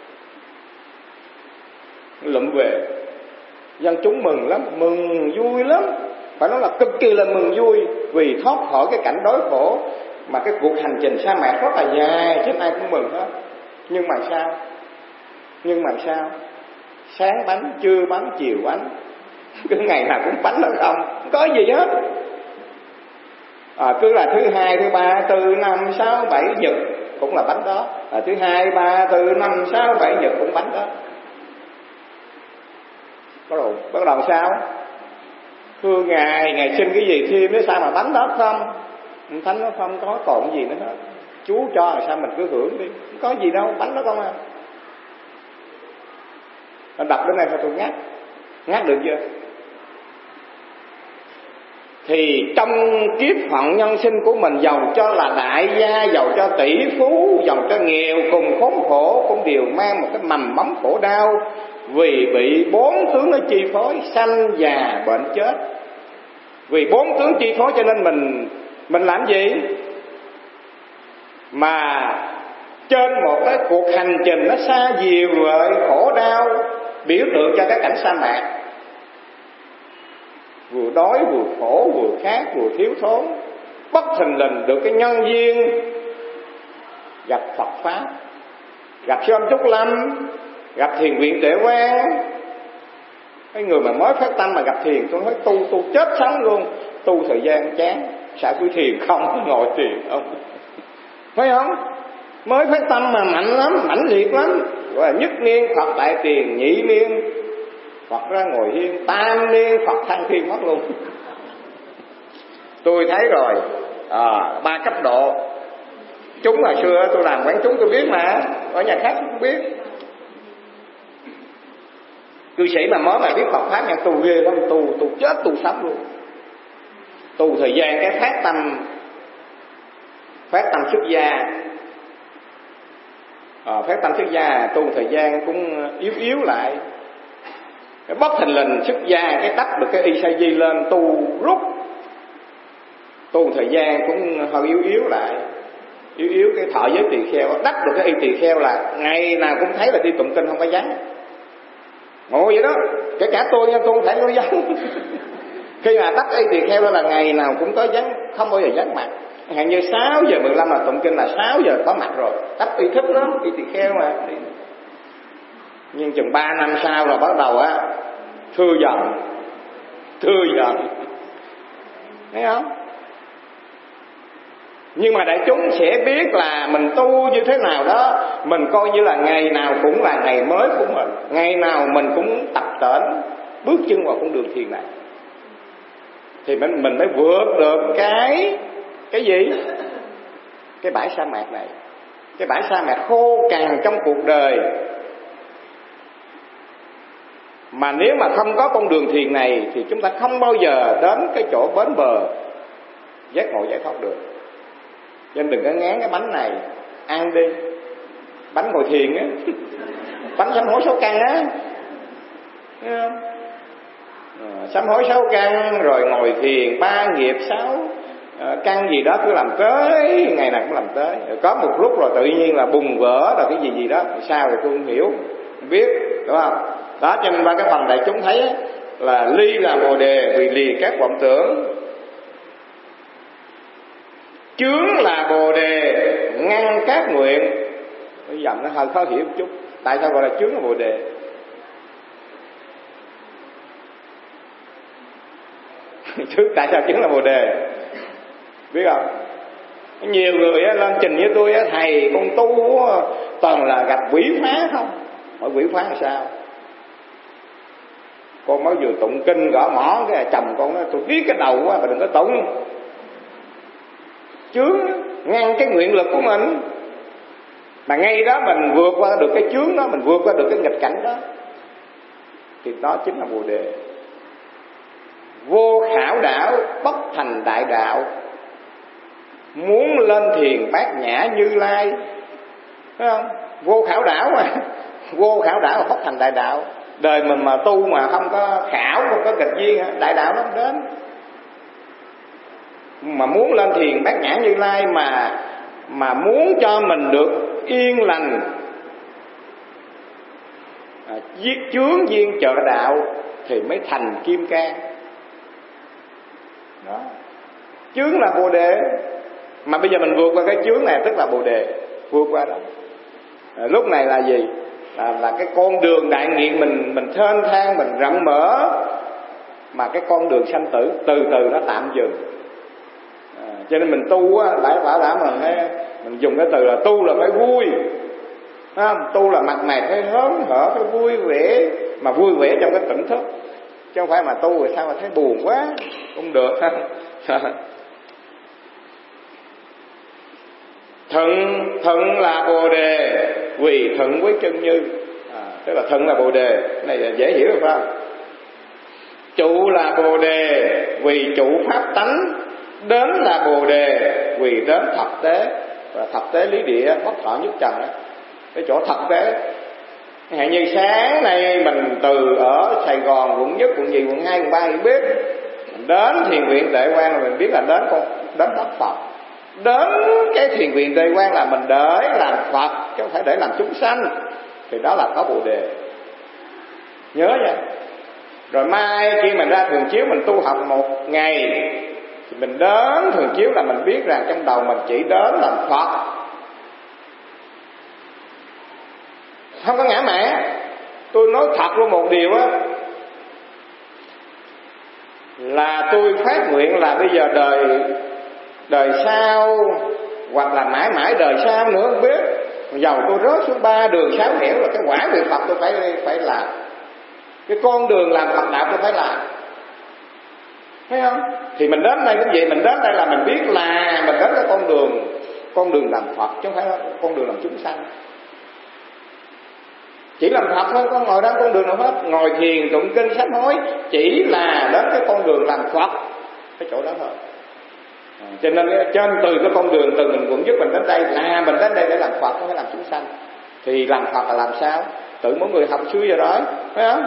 Lụm về, dân chúng mừng lắm, mừng vui lắm, phải nói là cực kỳ là mừng vui, vì thoát khỏi cái cảnh đói khổ. Mà cái cuộc hành trình sa mạc rất là dài, chứ ai cũng mừng hết. Nhưng mà sao? Sáng bánh, trưa bánh, chiều bánh, cứ ngày nào cũng bánh đó không có gì hết. Cứ là thứ hai, thứ ba, thứ năm, sáu, bảy, nhật cũng là bánh đó. Thứ hai, ba, thứ năm, sáu, bảy, nhật cũng bánh đó. Bắt đầu sao? Thưa Ngài xin cái gì thêm nữa, sao mà bánh đó không? Thánh nó không có còn gì nữa hết. Chú cho sao mình cứ hưởng đi, không có gì đâu, bánh đó không à. Nó đọc đến đây thôi tôi ngắt được chưa? Thì trong kiếp phận nhân sinh của mình, giàu cho là đại gia, giàu cho tỷ phú, giàu cho nghèo cùng khốn khổ, cũng đều mang một cái mầm móng khổ đau, vì bị 4 tướng nó chi phối: sanh, già, bệnh, chết. Vì 4 tướng chi phối cho nên mình làm gì? Mà trên một cái cuộc hành trình nó xa diều lợi khổ đau, biểu tượng cho cái cảnh sa mạc, vừa đói vừa khổ, vừa khát vừa thiếu thốn, bất thình lình được cái nhân duyên gặp Phật pháp, gặp sư ông Trúc Lâm, gặp thiền viện Tuệ Quang. Cái người mà mới phát tâm mà gặp thiền, tôi nói tu chết sống luôn. Tu thời gian chán, sao cứ thiền không, ngồi thiền không, thấy không? Mới phát tâm mà mạnh lắm, mãnh liệt lắm, gọi là nhất niên Phật tại tiền, nhị niên Phật ra ngồi hiên, tam niên Phật thăng thiên mất luôn. Tôi thấy rồi, 3 cấp độ. Chúng hồi xưa tôi làm quán chúng tôi biết mà, ở nhà khác tôi cũng biết. Cư sĩ mà mới mà biết Phật pháp nha, tu ghê lắm, tu chết tu sống luôn. Tu thời gian cái phát tâm xuất gia. Phát tâm xuất gia tu thời gian cũng yếu lại. Cái bất thình lình xuất gia cái đắp được cái y sa di lên tu rút. Tu thời gian cũng hơi yếu lại. Yếu cái thọ giới tỳ kheo, đắp được cái y tỳ kheo là ngày nào cũng thấy là đi tụng kinh không có vắng. Ngồi vậy đó, kể cả tôi nha, tôi không thể nói vắng. Khi mà đắp y tỳ kheo đó là ngày nào cũng có vắng, không bao giờ vắng mặt. Hẳn như 6 giờ 15 là tụng kinh là 6 giờ có mặt rồi. Đắp y thích lắm, y tỳ kheo mà. Nhưng chừng 3 năm sau rồi bắt đầu thưa dần. Thấy không? Nhưng mà đại chúng sẽ biết là mình tu như thế nào đó, mình coi như là ngày nào cũng là ngày mới của mình, ngày nào mình cũng tập tễnh bước chân vào con đường thiền này, thì mình mới vượt được cái gì? Cái bãi sa mạc này, cái bãi sa mạc khô cằn trong cuộc đời. Mà nếu mà không có con đường thiền này thì chúng ta không bao giờ đến cái chỗ bến bờ giác ngộ giải thoát được. Nên đừng có ngán cái bánh này, ăn đi. Bánh ngồi thiền á, bánh sám hối 6 căn á, thấy không? Sám hối 6 căn rồi ngồi thiền 3 nghiệp 6 căn gì đó cứ làm tới, ngày nào cũng làm tới. Rồi có một lúc rồi tự nhiên là bùng vỡ rồi cái gì đó, sao thì tôi không hiểu, không biết, đúng không? Đó, cho nên ba cái phần đại chúng thấy là ly là bồ đề vì lìa các vọng tưởng, chướng là bồ đề ngăn các nguyện. Cái dòng nó hơi khó hiểu một chút. Tại sao gọi là chướng là bồ đề? Tại sao chướng là bồ đề? Biết không? Nhiều người lên trình với tôi, thầy con tu toàn là gặp quỷ phá không? Hỏi quỷ phá là sao? Con mới vừa tụng kinh gõ mỏ cái chồng con nói tôi biết cái đầu quá mà đừng có tụng. Chướng ngăn cái nguyện lực của mình. Mà ngay đó mình vượt qua được cái chướng đó, mình vượt qua được cái nghịch cảnh đó, thì đó chính là bồ đề. Vô khảo đảo bất thành đại đạo, muốn lên thiền bát nhã Như Lai. Thấy không? Vô khảo đảo mà. Vô khảo đảo mà bất thành đại đạo. Đời mình mà tu mà không có khảo, không có nghịch duyên, đại đạo nó không đến. Mà muốn lên thiền bát nhã Như Lai mà muốn cho mình được yên lành, giết chướng duyên trợ đạo thì mới thành kim cang. Đó. Chướng là bồ đề. Mà bây giờ mình vượt qua cái chướng này tức là bồ đề. Vượt qua đó. Lúc này là gì? Là cái con đường đại nguyện mình thênh thang, mình rộng mở. Mà cái con đường sanh tử từ từ nó tạm dừng. Cho nên mình tu lại bảo đảm mình dùng cái từ là tu là phải vui. Không? Tu là mặt mày phải hớn hở, phải vui vẻ. Mà vui vẻ trong cái tỉnh thức, chứ không phải mà tu rồi sao mà thấy buồn quá, không được. Thận là bồ đề vì thận với chân như. Tức là thận là bồ đề. Cái này là dễ hiểu phải không? Trụ là bồ đề vì trụ pháp tánh. Đến là bồ đề vì đến thập tế. Và thập tế lý địa bất thọ nhất trần đó. Cái chỗ thập tế. Hãy như sáng nay mình từ ở Sài Gòn quận nhất, quận nhì, quận 2, quận 3 mình biết. Mình đến thiền viện Tệ Quang là mình biết là đến đất Phật. Đến cái thiền viện Tệ Quang là mình để làm Phật chứ không phải để làm chúng sanh. Thì đó là có bồ đề. Nhớ nha. Rồi mai khi mình ra thường chiếu mình tu học một ngày thì mình đến thường chiếu là mình biết rằng trong đầu mình chỉ đến làm Phật, không có ngã mạn. Tôi nói thật luôn một điều là tôi phát nguyện là bây giờ đời sau hoặc là mãi mãi đời sau nữa không biết, dầu tôi rớt xuống 3 đường 6 nẻo là cái quả người Phật tôi phải làm, cái con đường làm Phật đạo tôi phải làm. Thấy không? Thì mình đến đây cũng vậy, mình đến đây là mình biết là mình đến cái con đường con đường làm Phật chứ không phải là con đường làm chúng sanh. Chỉ làm Phật thôi, có ngồi đó con đường nào hết. Ngồi thiền tụng kinh sám hối chỉ là đến cái con đường làm Phật, cái chỗ đó thôi. Cho nên trên từ cái con đường từ mình cũng giúp mình đến đây là mình đến đây để làm Phật, không phải làm chúng sanh. Thì làm Phật là làm sao? Tự mỗi người học xuôi rồi đó, phải không?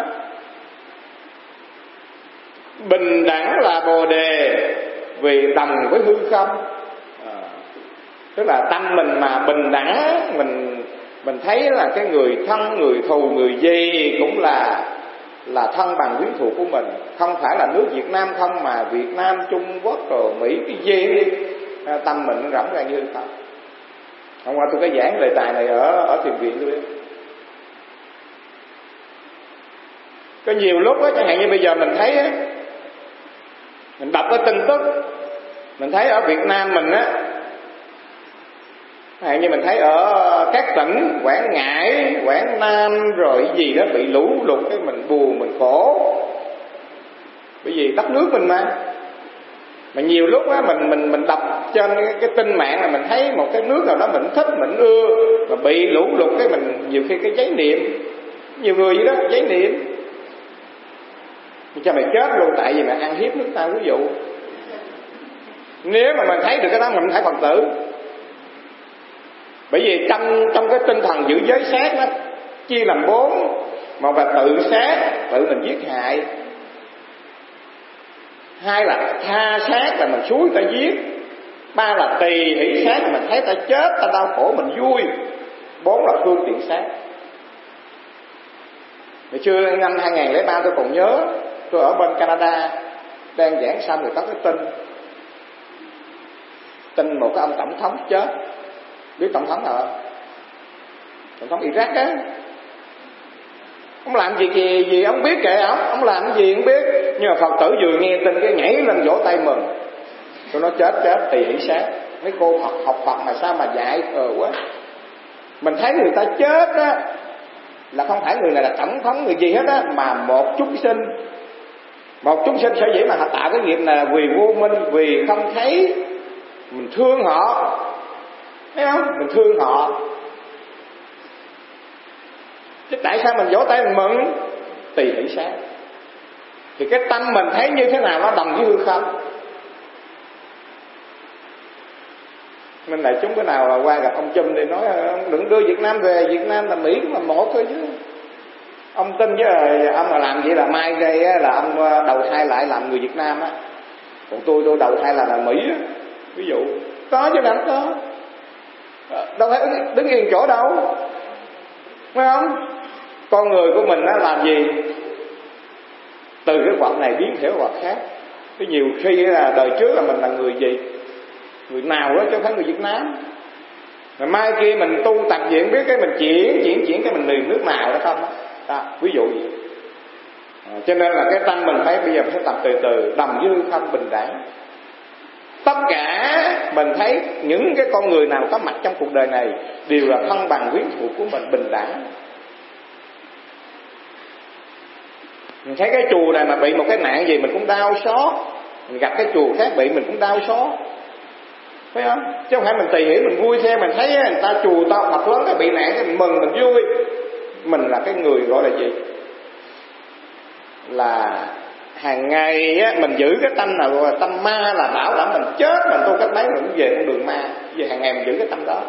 Bình đẳng là Bồ đề vì đồng với hư không. Tức là tâm mình mà bình đẳng, mình thấy là cái người thân, người thù, người gì cũng là thân bằng quyến thuộc của mình. Không phải là nước Việt Nam không, mà Việt Nam, Trung Quốc, rồi Mỹ, cái gì đi, tâm mình nó rỗng ra như không. Hôm qua tôi có giảng đề tài này ở thiền viện tôi. Có nhiều lúc á, chẳng hạn như bây giờ mình thấy á, mình đọc cái tin tức, mình thấy ở Việt Nam mình á, chẳng hạn như mình thấy ở các tỉnh Quảng Ngãi, Quảng Nam rồi cái gì đó bị lũ lụt, cái mình buồn, mình khổ. Bởi vì đất nước mình mà nhiều lúc á mình đọc trên cái tin mạng là mình thấy một cái nước nào đó mình thích, mình ưa, mà bị lũ lụt, cái mình nhiều khi cái giấy niệm, nhiều người vậy đó, giấy niệm cho mày chết luôn, tại vì mày ăn hiếp nước ta, ví dụ. Nếu mà mình thấy được cái đó mình phải Phật tử. Bởi vì trong cái tinh thần giữ giới sát đó chia làm 4. Một là tự sát, tự mình giết hại. 2 là tha sát, là mình xúi ta giết. 3 là tỳ hỷ sát, là mình thấy ta chết, ta đau khổ mình vui. 4 là phương tiện sát. Ngày xưa năm 2003 tôi còn nhớ, tôi ở bên Canada đang giảng xong rồi có cái tin một cái ông tổng thống chết. Biết tổng thống nào không? Tổng thống Iraq á. Ông làm gì ông biết kệ ông làm cái gì không biết. Nhưng mà Phật tử vừa nghe tin cái nhảy lên vỗ tay mừng. Tôi nói chết thì hỷ sát. Mấy cô học Phật mà sao mà dại quá. Mình thấy người ta chết á là không phải người này là tổng thống người gì hết á, mà một chúng sinh. Một chúng sinh sở dĩ mà họ tạo cái nghiệp này là vì vô minh, vì không thấy. Mình thương họ, thấy không? Mình thương họ. Chứ tại sao mình vỗ tay mình mừng? Tỳ hỷ sát. Thì cái tâm mình thấy như thế nào nó đồng với hư không. Nên đại chúng bữa nào là qua gặp ông Chum thì nói đừng đưa Việt Nam về, Việt Nam là Mỹ cũng là một thôi chứ. Ông tin chứ ông mà làm vậy là mai đây là ông đầu thai lại làm người Việt Nam á. Còn tôi đầu thai là Mỹ á. Ví dụ có chứ đâu có. Đâu phải đứng yên chỗ đâu, phải không? Con người của mình nó làm gì? Từ cái quạt này biến thể quạt khác. Cái nhiều khi là đời trước là mình là người gì? Người nào đó chứ không phải người Việt Nam. Mà mai kia mình tu tập diễn biết cái mình chuyển cái mình miền nước nào đó không đó, ví dụ vậy. Cho nên là cái tâm mình phải bây giờ phải tập từ từ, đồng với hư không bình đẳng. Tất cả mình thấy những cái con người nào có mặt trong cuộc đời này đều là thân bằng quyến thuộc của mình, bình đẳng. Mình thấy cái chùa này mà bị một cái nạn gì mình cũng đau xót, mình gặp cái chùa khác bị mình cũng đau xót, phải không? Chứ không phải mình tùy hỷ mình vui theo. Mình thấy người ta chùa to Phật lớn cái bị nạn cái mình mừng, mình vui. Mình là cái người gọi là gì? Là hàng ngày á, mình giữ cái tâm nào gọi là tâm ma, là bảo đảm mình chết mình tu cách mấy mình cũng về con đường ma. Vì hàng ngày mình giữ cái tâm đó.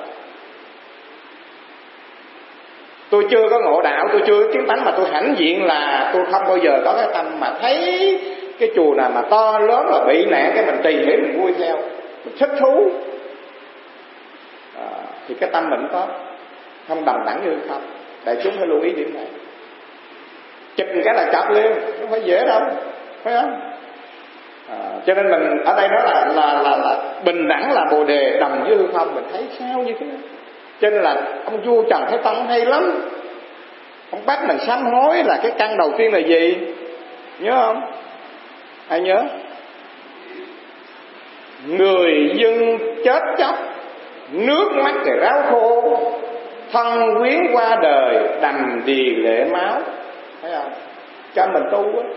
Tôi chưa có ngộ đạo, tôi chưa có kiến tánh, mà tôi hãnh diện là tôi không bao giờ có cái tâm mà thấy cái chùa nào mà to lớn là bị nạn cái mình tùy hỷ mình vui theo, mình thích thú. Thì cái tâm mình có không đồng đẳng như không. Đại chúng phải lưu ý điểm này. Chụp cái là chập liền, không phải dễ đâu, phải không? Cho nên mình ở đây nói là bình đẳng là Bồ đề, đồng với hư không. Mình thấy sao như thế đó. Cho nên là ông vua Trần Thái Tông hay lắm. Ông bắt mình sám hối là cái căn đầu tiên là gì? Nhớ không? Ai nhớ? Người dân chết chóc, nước mắt thì ráo khô, thân quyến qua đời, đầm đìa lệ máu. Thấy không? Cho mình tu á.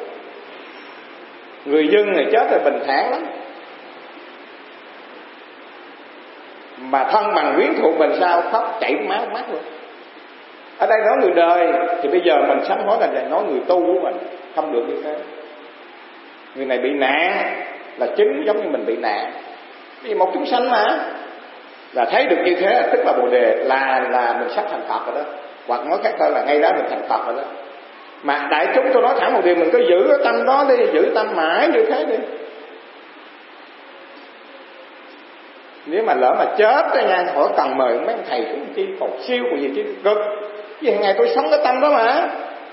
Người dân này chết rồi bình thản lắm. mà thân bằng quyến thuộc mình sao khóc chảy máu mắt luôn. Ở đây nói người đời, thì bây giờ mình sám hối là nói người tu của mình không được như thế. Người này bị nạn là chính giống như mình bị nạn, vì một chúng sanh mà, là thấy được như thế tức là Bồ Đề, là mình sắp thành Phật rồi đó, hoặc nói khác hơn là ngay đó mình thành Phật rồi đó. Mà đại chúng tôi nói thẳng một điều, mình cứ giữ cái tâm đó đi, giữ tâm mãi như thế đi. Nếu mà lỡ mà chết đó nha, hỏi cần mời mấy ông thầy cũng chi cầu siêu của gì chứ cực, vì hàng ngày tôi sống cái tâm đó mà.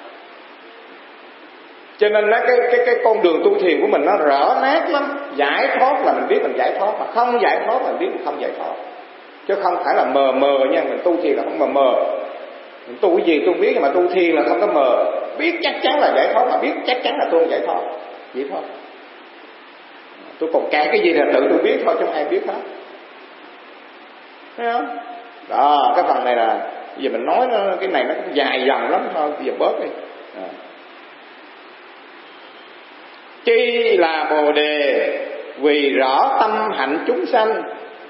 Cho nên nó cái con đường tu thiền của mình nó rõ nét lắm. Giải thoát là mình biết mình giải thoát, mà không giải thoát là mình biết mình không giải thoát, chứ không phải là mờ mờ nha. Mình tu thiền là không mờ mờ. Mình tu cái gì tôi biết, nhưng mà tu thiền là không có mờ. Biết chắc chắn là giải thoát, mà biết chắc chắn là tôi không giải thoát, vậy thôi. Tôi còn cả cái gì là tự tôi biết thôi, chứ không ai biết hết. Thấy không? Đó, cái phần này là giờ mình nói cái này nó cũng dài dòng lắm thôi, bây giờ bớt đi. Chi là Bồ Đề vì rõ tâm hạnh chúng sanh,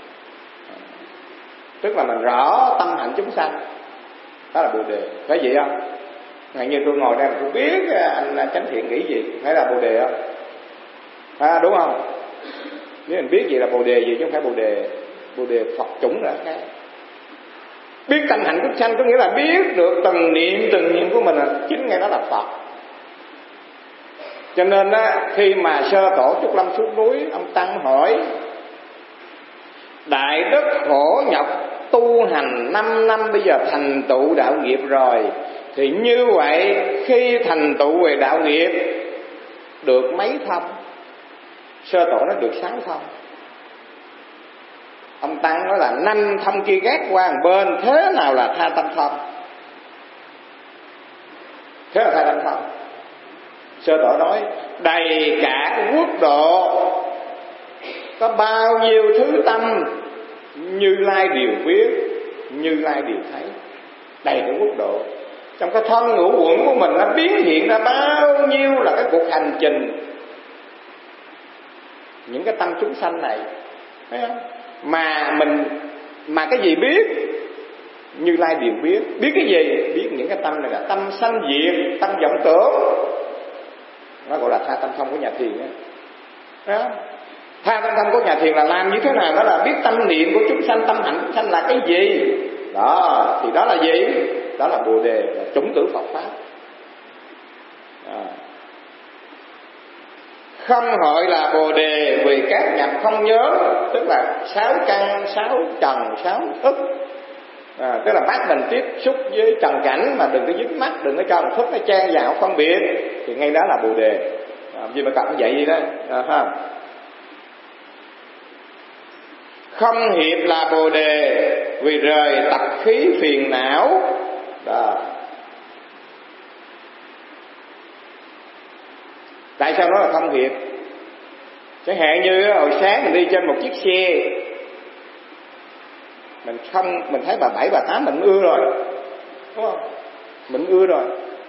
tức là mình rõ tâm hạnh chúng sanh, đó là Bồ Đề. Phải vậy không? Ngày như tôi ngồi đây mà tôi biết anh Chánh Thiện nghĩ gì, phải là Bồ Đề không? Đúng không? Nếu mình biết gì là Bồ Đề gì chứ không phải Bồ Đề Phật chủng là khác. Biết tâm hạnh chúng sanh có nghĩa là biết được từng niệm của mình là chính ngay đó là Phật. Cho nên khi mà Sơ Tổ Trúc Lâm xuống núi, ông Tăng hỏi: Đại đức khổ nhọc tu hành 5 năm bây giờ thành tựu đạo nghiệp rồi, thì như vậy khi thành tựu về đạo nghiệp được mấy thông? Sơ Tổ nó được 6 thông. Ông Tăng nói là 5 thông kia gác qua một bên, thế nào là tha tâm thông? Thế là tha tâm thông. Sơ Tổ nói đầy cả quốc độ có bao nhiêu thứ tâm, Như Lai đều biết, Như Lai đều thấy. Đầy cả quốc độ, trong cái thân ngũ uẩn của mình nó biến hiện ra bao nhiêu là cái cuộc hành trình, những cái tâm chúng sanh này, thấy không? Mà cái gì biết, Như Lai đều biết. Biết cái gì? Biết những cái tâm này là tâm sanh diệt, tâm vọng tưởng. Nó gọi là tha tâm thông của nhà thiền đó. Tha tâm thông của nhà thiền là làm như thế nào? Đó là biết tâm niệm của chúng sanh, tâm hạnh chúng sanh là cái gì. Đó, thì đó là gì? Đó là Bồ Đề, là chủng tử Phật Pháp. Không hội là Bồ Đề vì các nhập không nhớ, tức là 6 căn, 6 trần, 6 thức. Tức là mắt mình tiếp xúc với trần cảnh mà đừng có dính mắt, đừng có cho một thức nó che vào phân biệt, thì ngay đó là Bồ Đề. Vì mà cặp vậy gì đó, không hiệp là Bồ Đề vì rời tập khí phiền não. Đó. Tại sao nói là không hiệp? Chẳng hạn như hồi sáng mình đi trên một chiếc xe, mình thấy bà 7, bà 8 mình ưa rồi, đúng không? Mình ưa rồi.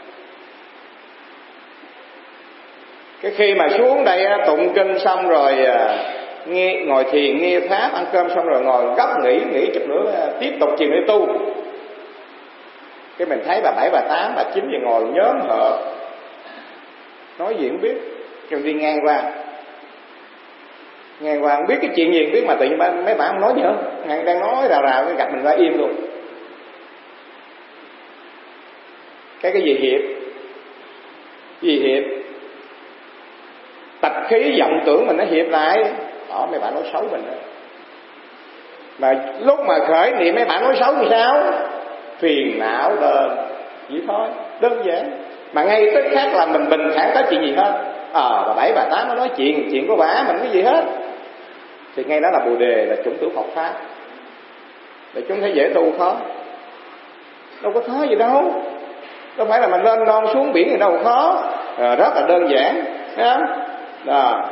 Cái khi mà xuống đây tụng kinh xong rồi nghe ngồi thiền nghe pháp, ăn cơm xong rồi ngồi gấp nghỉ chút nữa tiếp tục chiều đi tu. Cái mình thấy bà 7, bà 8, bà 9 thì ngồi nhóm họp nói gì không biết, rồi đi ngang qua không biết cái chuyện gì không biết, mà tự nhiên mấy bà không nói gì hết, đang nói rào cái gặp mình ra im luôn. Cái gì hiệp? Cái gì hiệp? Tập khí vọng tưởng mình nó hiệp lại. Đó, mấy bà nói xấu mình đó. Mà lúc mà khởi niệm mấy bà nói xấu thì sao? Phiền não đơn, vậy thôi, đơn giản. Mà ngay tức khác là mình bình thản, có chuyện gì hết. Bà 7, bà 8 nó nói chuyện của bà mình cái gì hết, thì ngay đó là Bồ Đề, là chủng tử Phật Pháp. Để chúng thấy dễ tu khó? Đâu có khó gì đâu. Đâu phải là mình lên non xuống biển thì đâu khó. Rất là đơn giản, thấy không? Đó.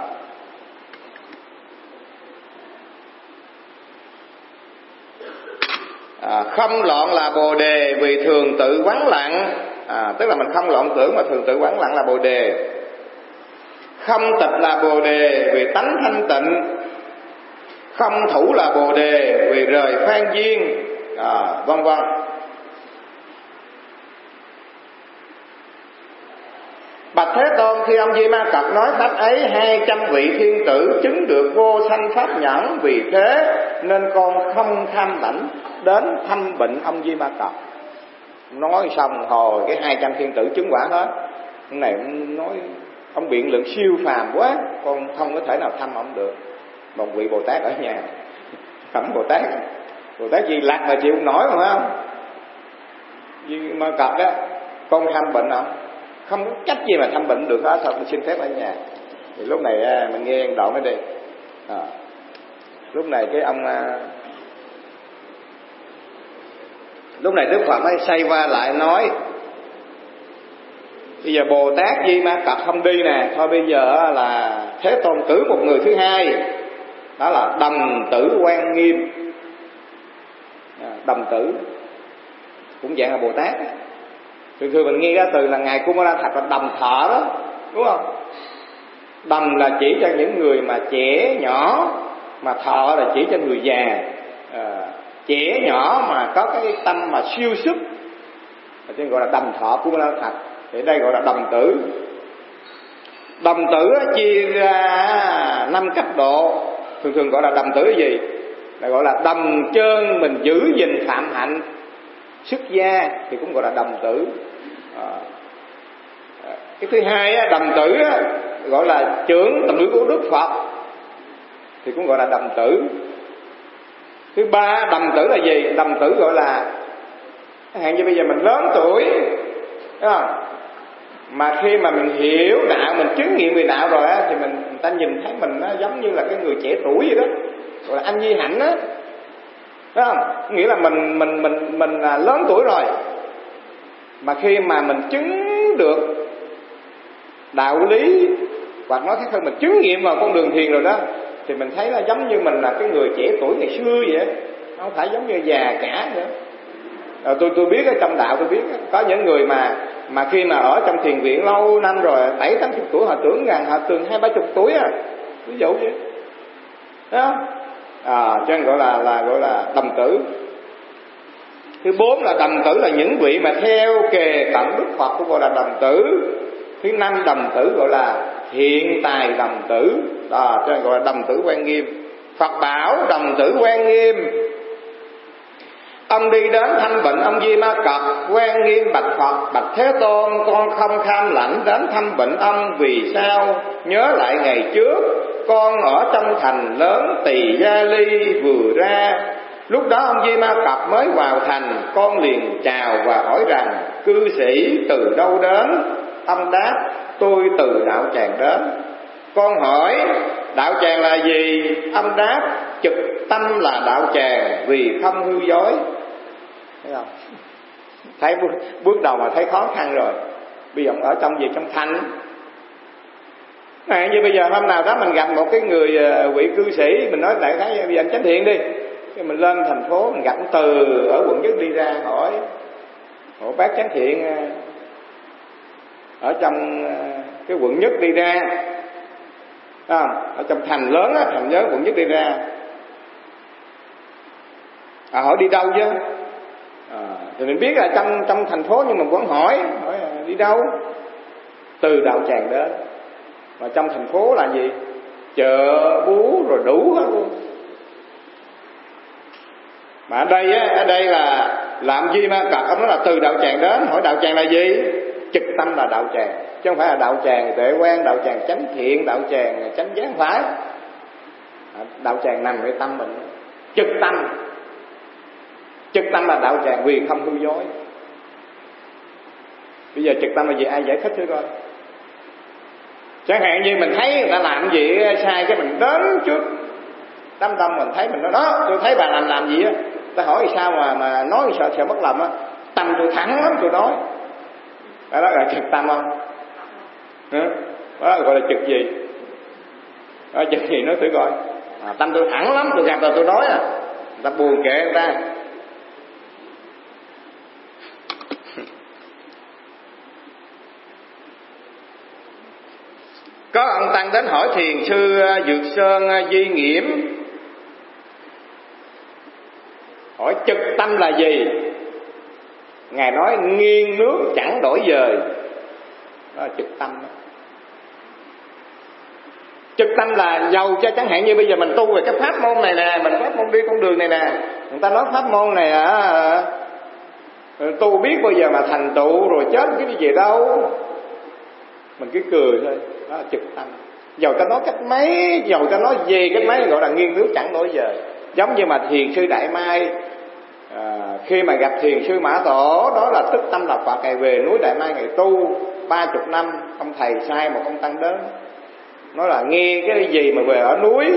Không loạn là Bồ Đề vì thường tự vắng lặng. Tức là mình không loạn tưởng mà thường tự vắng lặng là Bồ Đề. Không tịch là Bồ Đề vì tánh thanh tịnh. Không thủ là Bồ Đề vì rời phan duyên, vân vân. Bạch Thế Tôn, khi ông Di Ma Cật nói pháp ấy, 200 vị thiên tử chứng được vô sanh pháp nhẫn, vì thế nên con không tham lãnh đến thăm bệnh ông Di Ma Cật. Nói xong hồi cái 200 thiên tử chứng quả hết. Cái này nói ông biện luận siêu phàm quá, con không có thể nào thăm ông được. Một vị Bồ Tát ở nhà, Thẩm Bồ Tát Di Lặc mà chịu không nổi mà, phải không? Di Ma Cật đó, con thăm bệnh ông, không có cách gì mà thăm bệnh được hết, sao xin phép ở nhà. Thì lúc này mình nghe đoạn nó đi. Lúc này cái ông lúc này Đức Phật mới xoay qua lại nói: bây giờ Bồ Tát Di Ma Cật không đi nè, thôi bây giờ là Thế Tôn cử một người thứ hai, đó là Đầm Tử Quan Nghiêm. Đầm Tử cũng dạng là Bồ Tát. Thường thường mình nghe ra từ là ngài Cung Ma La Thạch là Đầm Thọ đó, đúng không? Đầm là chỉ cho những người mà trẻ nhỏ, mà thọ là chỉ cho người già. Trẻ nhỏ mà có cái tâm mà siêu sức, cho nên gọi là Đầm Thọ Cung Ma La Thạch. Thì đây gọi là Đầm Tử. Đầm Tử chia ra 5 cấp độ. Thường thường gọi là Đầm Tử cái gì? Là gọi là đầm trơn mình giữ gìn phạm hạnh xuất gia thì cũng gọi là Đầm Tử. Cái thứ hai Đầm Tử gọi là trưởng tử của Đức Phật thì cũng gọi là Đầm Tử. Thứ ba Đầm Tử là gì? Đầm Tử gọi là hạn như bây giờ mình lớn tuổi, đúng không? Mà khi mà mình hiểu đạo, mình chứng nghiệm về đạo rồi á, thì người ta nhìn thấy mình nó giống như là cái người trẻ tuổi vậy đó, gọi là anh Di Hạnh á, đúng không? Nghĩa là mình là lớn tuổi rồi, mà khi mà mình chứng được đạo lý, hoặc nói khác hơn mình chứng nghiệm vào con đường thiền rồi đó, thì mình thấy nó giống như mình là cái người trẻ tuổi ngày xưa vậy, không phải giống như già cả nữa. Tôi biết ở trong đạo, tôi biết có những người mà khi mà ở trong thiền viện lâu năm rồi, 70-80 tuổi, họ tưởng rằng họ từng 20-30 tuổi ví dụ vậy đó. Cho nên gọi là Đầm Tử. Thứ 4 là Đầm Tử là những vị mà theo kề cận Đức Phật, cũng gọi là Đầm Tử. Thứ 5 Đầm Tử gọi là Hiện Tài Đầm Tử, cho nên gọi là Đầm Tử Quan Nghiêm. Phật bảo Đầm Tử Quan Nghiêm: ông đi đến thăm bệnh ông Di Ma Cật. Quan Nghiêm bạch Phật: bạch Thế Tôn, con không tham lãnh đến thăm bệnh ông. Vì sao? Nhớ lại ngày trước con ở trong thành lớn Tỳ Gia Ly vừa ra. Lúc đó ông Di Ma Cật mới vào thành. Con liền chào và hỏi rằng: cư sĩ từ đâu đến? Ông đáp: tôi từ đạo tràng đến. Con hỏi: đạo tràng là gì? Ông đáp: trực tâm là đạo tràng, vì không hư dối. Thấy không? Thấy bước đầu mà thấy khó khăn rồi. Bây giờ ở trong gì? Trong thành. Như bây giờ hôm nào đó mình gặp một cái người vị cư sĩ, mình nói đại khái bây giờ anh chánh thiện đi, mình lên thành phố mình gặp từ ở quận Nhất đi ra hỏi: ủa bác chánh thiện ở trong cái quận Nhất đi ra, ở trong thành lớn á, thành lớn quận Nhất đi ra, hỏi đi đâu chứ? Thì mình biết là trong thành phố, nhưng mà vẫn hỏi đi đâu? Từ đạo tràng đến. Mà trong thành phố là gì? Chợ búa rồi đủ hết luôn. Mà ở đây là làm Di Ma Cật, ông nói là từ đạo tràng đến. Hỏi đạo tràng là gì? Trực tâm là đạo tràng, chứ không phải là đạo tràng tuệ quan, đạo tràng chánh thiện, đạo tràng chánh giác phải. Đạo tràng nằmในtâm mình. Trực tâm. Trực tâm là đạo tràng, vì không hư dối. Bây giờ trực tâm là gì? Ai giải thích thử coi. Chẳng hạn như mình thấy người ta làm gì sai, cái mình đến trước đám đông, mình thấy mình nói đó, tôi thấy bà làm gì á, ta hỏi sao mà nói sợ mất lòng á, tâm tôi thẳng lắm tôi nói. Đó là trực tâm không? Đó gọi là trực gì? Đó, trực gì nói thử coi. Tâm tôi thẳng lắm, tôi gặp là tôi nói người ta buồn kệ người ta. Có ông tăng đến hỏi thiền sư Dược Sơn Di Nghiễm: Hỏi trực tâm là gì? Ngài nói nghiêng nước chẳng đổi dời. Đó là trực tâm đó. Trực tâm là giàu cho, chẳng hạn như bây giờ mình tu về cái pháp môn này nè, mình pháp môn đi con đường này nè, người ta nói pháp môn này tu biết bao giờ mà thành tựu rồi chết cái gì đâu, mình cứ cười thôi. Đó là trực tâm. Dầu ta nói cách mấy, dầu ta nói gì cách mấy, gọi là nghiêng nước chẳng đổi dời. Giống như mà thiền sư Đại Mai, khi mà gặp thiền sư Mã Tổ, đó là tức tâm là Phật, ngày về núi Đại Mai ngày tu 30 năm, ông thầy sai một ông tăng đến, nói là nghe cái gì mà về ở núi.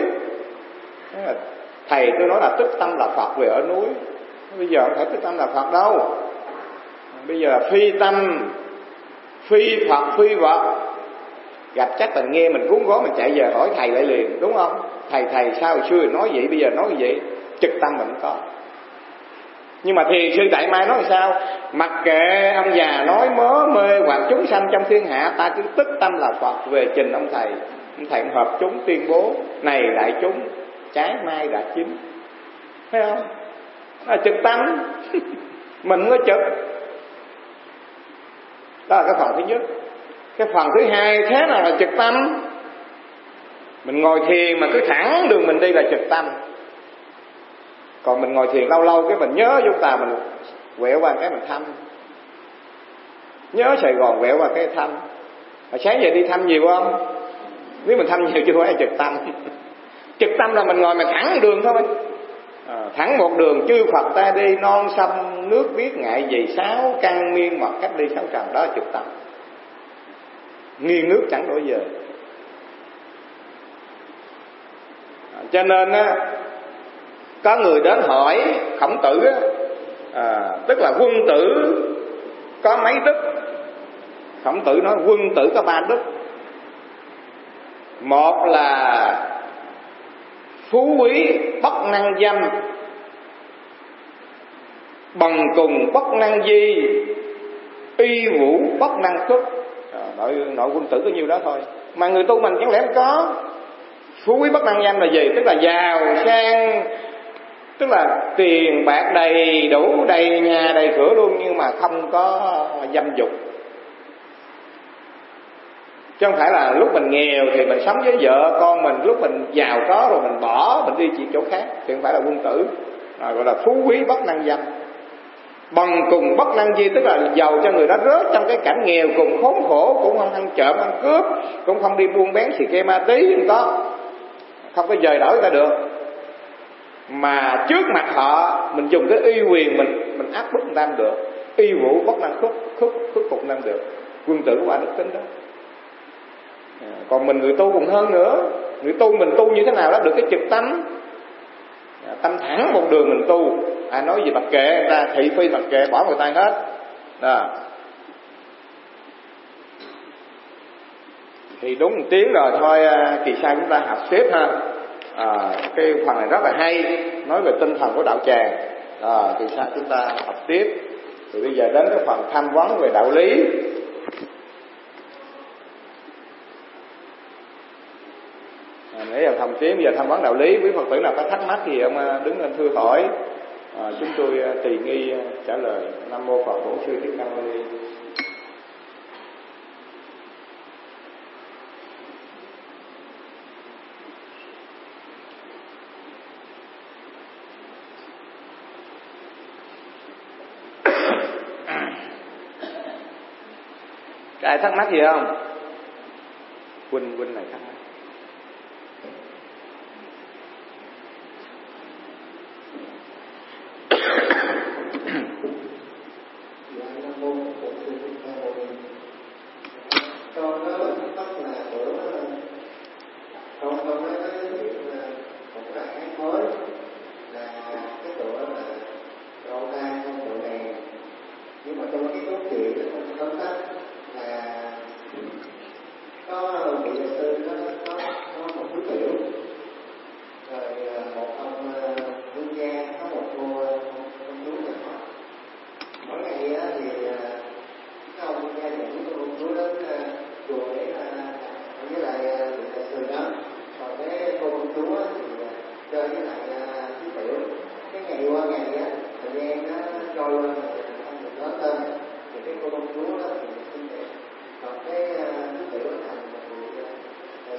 Thầy tôi nói là tức tâm là Phật về ở núi. Bây giờ không phải tức tâm là Phật đâu, bây giờ là phi tâm, phi Phật, phi vật. Gặp chắc mình nghe mình cuốn gói mình chạy về hỏi thầy lại liền, đúng không? Thầy sao hồi xưa nói vậy, bây giờ nói vậy. Trực tâm mình có. Nhưng mà thiền sư Đại Mai nói sao? Mặc kệ ông già nói mớ mê hoặc chúng sanh trong thiên hạ, ta cứ tức tâm là Phật về trình ông thầy. Ông thầy hợp chúng tuyên bố: này đại chúng, trái mai đã chín. Thấy không? Đó là trực tâm. Mình có trực. Đó là cái phần thứ nhất. Cái phần thứ hai, thế nào là trực tâm? Mình ngồi thiền mà cứ thẳng đường mình đi là trực tâm. Còn mình ngồi thiền lâu lâu cái mình nhớ chúng ta, mình quẹo qua cái mình thăm. Nhớ Sài Gòn quẹo qua cái thăm. Sáng giờ đi thăm nhiều không? Nếu mình thăm nhiều chưa phải là trực tâm. Trực tâm là mình ngồi mà thẳng đường thôi. Thẳng một đường chư Phật ta đi, non sông nước biếc ngại gì, 6 căn miên mật cách đi 6 trần. Đó là trực tâm. Nghiêng nước chẳng đổi dời. Cho nên á, có người đến hỏi Khổng Tử á, tức là quân tử có mấy đức? Khổng Tử nói quân tử có 3 đức. Một là phú quý bất năng danh, bằng cùng bất năng di, y vũ bất năng xuất. Nội quân tử có nhiêu đó thôi. Mà người tu mình chẳng lẽ không có. Phú quý bất năng danh là gì? Tức là giàu sang, tức là tiền bạc đầy đủ, đầy nhà đầy cửa luôn, nhưng mà không có dâm dục. Chứ không phải là lúc mình nghèo thì mình sống với vợ con mình, lúc mình giàu có rồi mình bỏ, mình đi chuyện chỗ khác, thì không phải là quân tử. Gọi là phú quý bất năng danh. Bằng cùng bất năng di, tức là giàu cho người đó rớt trong cái cảnh nghèo cùng khốn khổ, cũng không ăn trộm ăn cướp, cũng không đi buôn bán xì ke ma tí, không có dời đổi ta được. Mà trước mặt họ mình dùng cái uy quyền mình áp bức người ta được. Y vũ bất năng khuất phục năng được. Quân tử quả đức tính đó. Còn mình người tu còn hơn nữa. Người tu mình tu như thế nào đó được cái trực tâm. Tâm thẳng một đường mình tu. Ai nói gì mặc kệ người ta, thị phi mặc kệ, bỏ người ta hết đó. Thì đúng 1 tiếng rồi thôi, kỳ sau chúng ta học tiếp ha. Cái phần này rất là hay, nói về tinh thần của đạo tràng. Kỳ sau chúng ta học tiếp. Thì bây giờ đến cái phần tham vấn về đạo lý. Nãy giờ thông tiếng, bây giờ tham vấn đạo lý. Quý Phật tử nào có thắc mắc thì ông đứng lên thưa hỏi, chúng tôi tùy nghi trả lời. Nam mô Phật Bổn Sư Thích Ca Mâu Ni. Ai thắc mắc gì không? Quỳnh này thắc mắc. chơi với lại chú tiểu cái ngày qua ngày á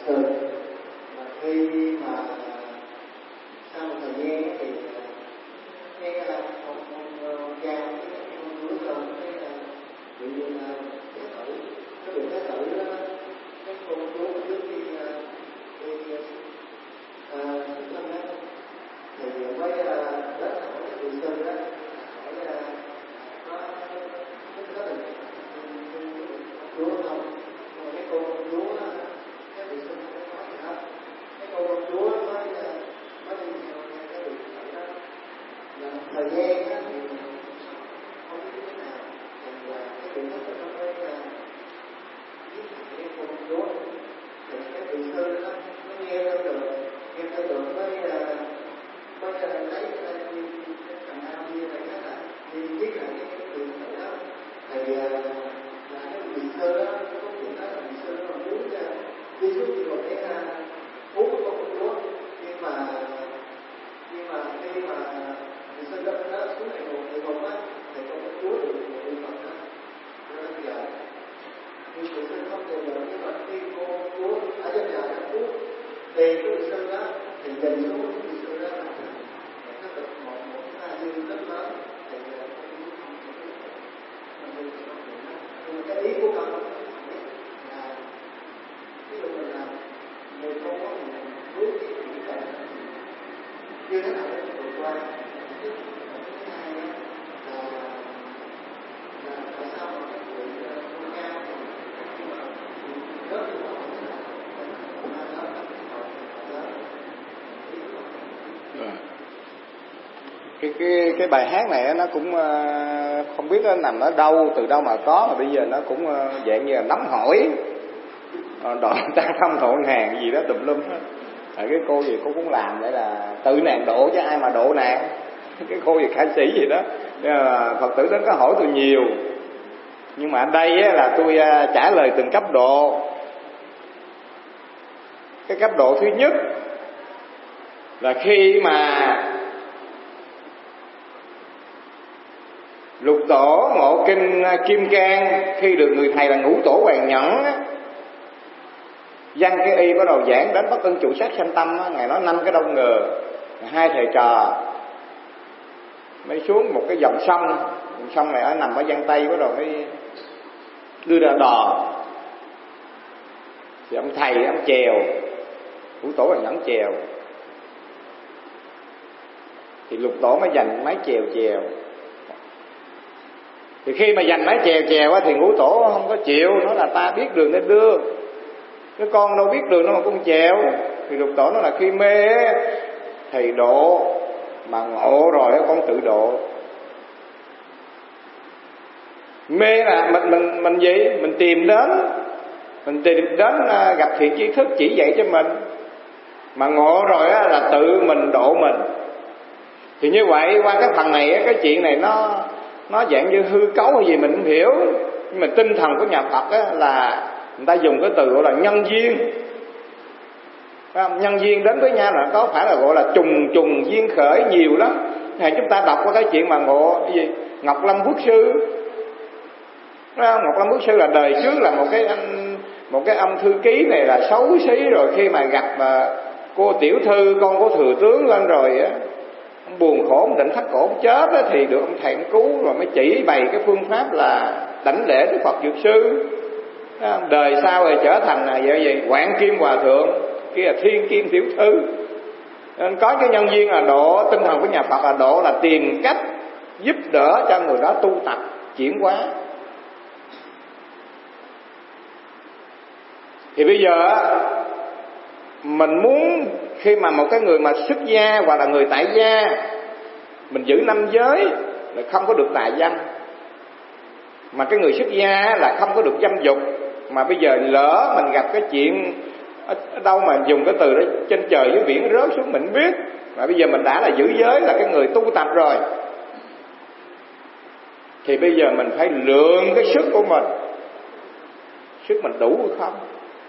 từ. Mà khi mà sau một thời gian thì nghe là ông cha ông chúa xong cái tự nhiên cái tử nó bị cái tử đó, cái cô chú trước khi năm đó thì mới rất hỏi cái vị sư đó hỏi có tình chúa không, mà cái cô chúa cái vị sư không nói gì hết. Cái cô chúa mới đi cái vị sư đó là thời gian á thì không biết thế nào, thì cái vị sư nó mới giết cái cô chúa. Thì cái vị sư đó nó nghe theo được mới lấy cái cầm đao như vậy đó là đi giết lại cái vị sư đó. Thì là cái vị sư đó có chuyện đó là vị sư nó muốn đi xuống chịu cái cứu của con chúa, nhưng mà khi mà vị sư đó xuống này ngục á thì con chúa được bị phật đó nó giờ nhưng vị sư không chịu được. Nhưng mà khi cô chúa ở trên nhà nó cứu thì cái vị sư đó thì nhìn xuống vị sư đó là nó được một dư rất lớn. Thì nhưng mà cái ý của con là ví dụ mình là người không có mình bước cái chuyện đó như thế nào để vượt qua. Thứ hai là tại sao mà cái chuyện con cao thì rất cái bài hát này nó cũng không biết nó nằm ở đâu, từ đâu mà có, mà bây giờ nó cũng dạng như là nóng hổi, đoạn ta không thộn hàng gì đó tùm lum hết. Cái cô gì cô cũng làm để là tự nàng độ chứ ai mà độ nàng. Cái cô gì ca sĩ gì đó, Phật tử đến có hỏi tôi nhiều, nhưng mà ở đây là tôi trả lời từng cấp độ. Cái cấp độ thứ nhất là khi mà Lục Tổ ngộ kinh Kim Cang, khi được người thầy là Ngũ Tổ Hoàng Nhẫn văn cái y bắt đầu giảng đến bất ưng trụ sát sanh tâm. Ngài nói 5 cái đông ngờ, 2 thầy trò mới xuống một cái dòng sông này nằm ở Giang Tây, bắt đầu mới đưa ra đò. Thì ông thầy ông chèo, Ngũ Tổ Hoàng Nhẫn chèo, thì Lục Tổ mới giành mái chèo. Thì khi mà giành mái chèo thì Ngũ Tổ không có chịu, nói là ta biết đường nên đưa, cái con đâu biết đường đâu mà con chèo. Thì Lục Tổ nói là khi mê thầy độ, mà ngộ rồi con tự độ. Mê là mình gì? Mình tìm đến gặp thiện tri thức chỉ dạy cho mình, mà ngộ rồi là tự mình độ mình. Thì như vậy qua cái phần này, cái chuyện này nó dạng như hư cấu hay gì mình không hiểu, nhưng mà tinh thần của nhà Phật là người ta dùng cái từ gọi là nhân duyên. Nhân duyên đến với nhau là có phải là gọi là trùng duyên khởi nhiều lắm. Thì chúng ta đọc qua cái chuyện mà ngộ cái gì Ngọc Lâm Quốc Sư. Ngọc Lâm Quốc Sư là đời trước là một cái ông thư ký này là xấu xí, rồi khi mà gặp cô tiểu thư con của thừa tướng lên rồi ông buồn khổ, ông định thắt cổ ông chết thì được ông thầy ông cứu, rồi mới chỉ bày cái phương pháp là đảnh lễ Đức Phật Dược Sư. Đời sau rồi trở thành là gì Quảng Kim Hòa Thượng, kia là Thiên Kim Tiểu Thư. Nên có cái nhân duyên là độ, tinh thần của nhà Phật là độ là tìm cách giúp đỡ cho người đó tu tập chuyển hóa. Thì bây giờ mình muốn khi mà một cái người mà xuất gia hoặc là người tại gia, mình giữ 5 giới là không có được tà dâm, mà cái người xuất gia là không có được dâm dục. Mà bây giờ lỡ mình gặp cái chuyện ở đâu mà dùng cái từ đó trên trời dưới biển rớt xuống mình biết, mà bây giờ mình đã là giữ giới, là cái người tu tập rồi, thì bây giờ mình phải lượng cái sức của mình, sức mình đủ hay không.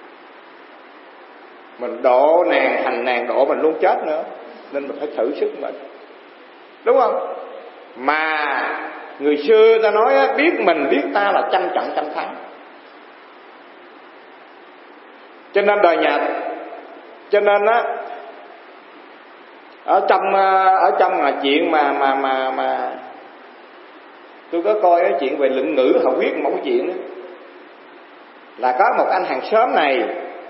Mình độ nàng thành nàng độ mình luôn chết nữa, nên mình phải thử sức mình, đúng không? Mà người xưa ta nói biết mình biết ta là trăm trận trăm thắng. Cho nên đời nhà Cho nên á, ở trong là chuyện mà tôi có coi cái chuyện về Luận Ngữ, họ viết một cái chuyện đó, là có một anh hàng xóm này,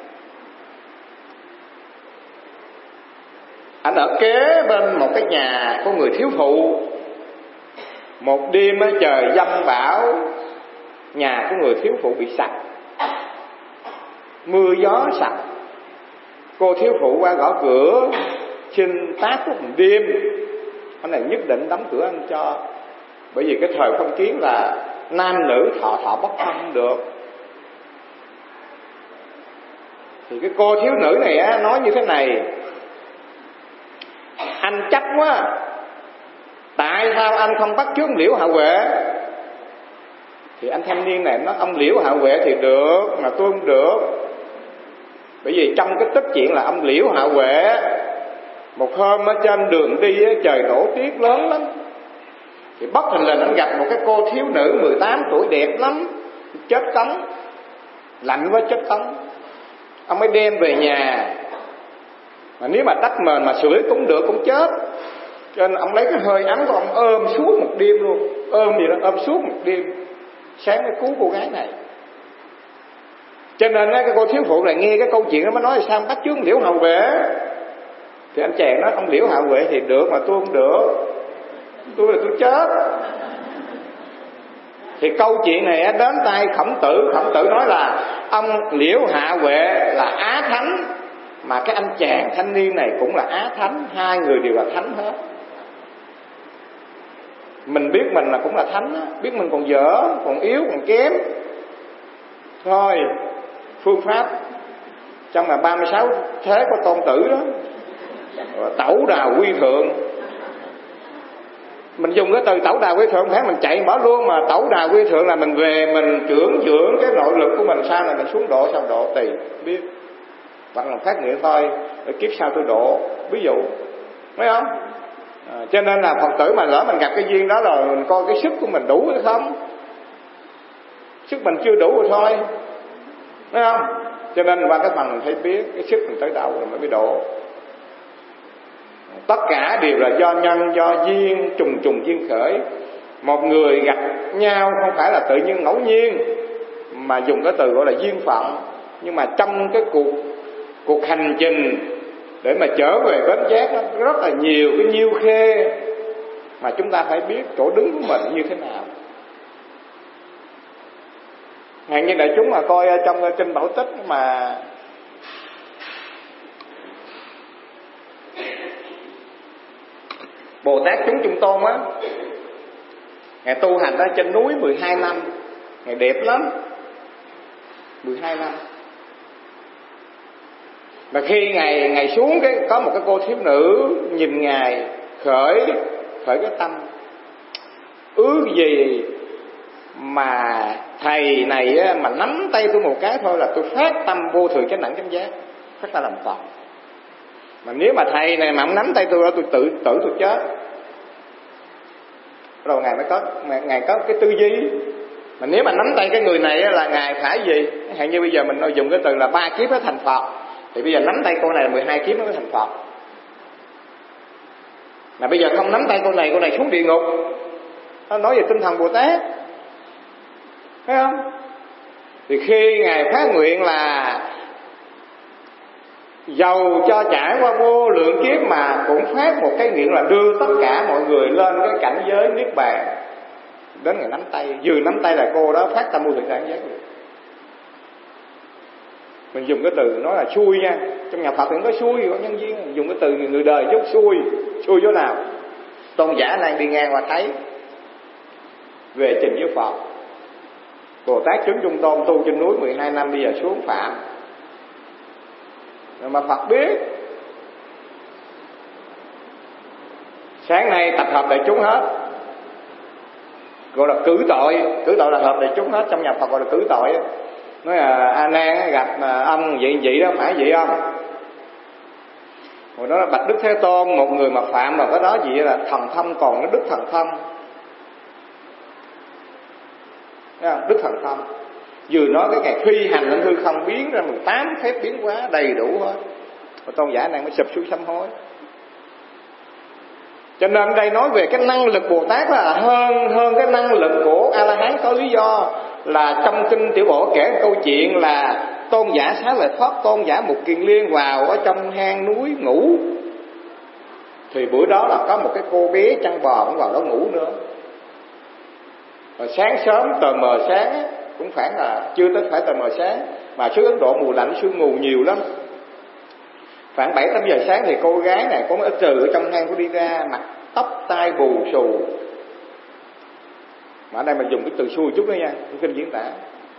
anh ở kế bên một cái nhà có người thiếu phụ. Một đêm á, trời dông bão, nhà của người thiếu phụ bị sập, mưa gió sập. Cô thiếu phụ qua gõ cửa xin tác phúc một đêm. Anh này nhất định đóng cửa anh cho, bởi vì cái thời phong kiến là nam nữ thọ bất thân được. Thì cái cô thiếu nữ này á, nói như thế này: anh trách quá, tại sao anh không bắt chước Liễu Hạ Huệ? Thì anh thanh niên này nói: ông Liễu Hạ Huệ thì được, mà tôi không được. Bởi vì trong cái tích chuyện là ông Liễu Hạ Huệ một hôm ở trên đường đi trời đổ tuyết lớn lắm, thì bất thình lình anh gặp một cái cô thiếu nữ 18 tuổi đẹp lắm, chết cống, lạnh quá chết cống. Ông mới đem về nhà, mà nếu mà đắp mền mà sưởi cũng được, cũng chết. Cho nên ông lấy cái hơi ấm của ông ôm suốt một đêm luôn, ôm gì đó, ôm suốt một đêm, sáng mới cứu cô gái này. Cho nên cái cô thiếu phụ này nghe cái câu chuyện đó mới nói là sao bắt chước Liễu Hạ Huệ. Thì anh chàng nói: ông Liễu Hạ Huệ thì được, mà tôi không được, tôi là tôi chết. Thì câu chuyện này đến tay Khổng Tử. Khổng Tử nói là ông Liễu Hạ Huệ là Á Thánh, mà cái anh chàng thanh niên này cũng là Á Thánh, hai người đều là thánh hết. Mình biết mình là cũng là thánh á, biết mình còn dở, còn yếu, còn kém thôi. Phương pháp trong là 36 thế của Tôn Tử đó, tẩu đào quy thượng. Mình dùng cái từ tẩu đào quy thượng phải mình chạy bỏ luôn, mà tẩu đào quy thượng là mình về mình dưỡng cái nội lực của mình, sau này mình xuống độ sao độ tùy biết, hoặc là phát nguyện thôi, để kiếp sau tôi độ, ví dụ, thấy không? Cho nên là Phật tử mà lỡ mình gặp cái duyên đó rồi, mình coi cái sức của mình đủ hay không. Sức mình chưa đủ rồi thôi, thấy không? Cho nên qua cái phần mình thấy biết cái sức mình tới đâu rồi mới biết độ. Tất cả đều là do nhân, do duyên, trùng duyên khởi. Một người gặp nhau không phải là tự nhiên ngẫu nhiên, mà dùng cái từ gọi là duyên phận. Nhưng mà trong cái cuộc hành trình để mà trở về bến giác đó, rất là nhiều cái nhiêu khê mà chúng ta phải biết chỗ đứng của mình như thế nào. Hạng như đại chúng mà coi trong kinh Bảo Tích mà Bồ Tát chúng Trung Tôn á, Ngài tu hành ở trên núi 12 năm, Ngài đẹp lắm, 12 năm. Mà khi Ngài xuống có một cái cô thiếu nữ nhìn Ngài khởi cái tâm, ước gì mà thầy này á, mà nắm tay tôi một cái thôi là tôi phát tâm vô thường chánh đẳng chánh giác, phát ta làm Phật. Mà nếu mà thầy này mà ông nắm tay tôi đó, tôi tự tử tôi chết. Rồi Ngài có cái tư duy. Mà nếu mà nắm tay cái người này á, là Ngài phải gì? Hãy như bây giờ mình dùng cái từ là 3 kiếp nó thành Phật, thì bây giờ nắm tay cô này là 12 kiếp nó mới thành Phật. Mà bây giờ không nắm tay cô này xuống địa ngục. Nó nói về tinh thần Bồ Tát, thấy không? Thì khi Ngài phát nguyện là dầu cho trải qua vô lượng kiếp mà cũng phát một cái nguyện là đưa tất cả mọi người lên cái cảnh giới niết bàn, đến Ngài nắm tay, vừa nắm tay là cô đó phát tâm vô thượng đẳng giác rồi. Mình dùng cái từ nói là xui nha, trong nhà Phật thì có xui, có nhân duyên. Dùng cái từ người đời chút xui chỗ nào? Tôn giả đang đi ngang qua thấy, về trình với Phật. Bồ Tát chứng Trung Tôn tu trên núi 12 năm, bây giờ xuống phạm. Rồi mà Phật biết. Sáng nay tập hợp đại chúng hết, gọi là cử tội là hợp đại chúng hết, trong nhà Phật gọi là cử tội. Nói là A Nan gặp ông vậy đó, phải vậy không? Rồi đó là bạch Đức Thế Tôn, một người mà phạm vào cái đó gì là thần thông, còn nó đức thần thông. Đức thần thông vừa nói cái ngày phi hành lên hư không biến ra 18 phép biến hóa đầy đủ hết. Tôn giả này mới sụp xuống sám hối. Cho nên đây nói về cái năng lực Bồ Tát là hơn cái năng lực của A La Hán. Có lý do là trong kinh Tiểu Bộ kể câu chuyện là Tôn giả Xá Lợi Phất, Tôn giả Mục Kiền Liên vào ở trong hang núi ngủ. Thì bữa đó là có một cái cô bé chăn bò cũng vào đó ngủ nữa. Rồi sáng sớm tờ mờ sáng, cũng phải là chưa tới phải tờ mờ sáng, mà xứ Ấn Độ mùa lạnh sương mù nhiều lắm. Khoảng 7-8 giờ sáng thì cô gái này có một ít trừ ở trong hang, có đi ra, mặt tóc tai bù xù. Mà ở đây mình dùng cái từ xui chút nữa nha, kinh diễn tả.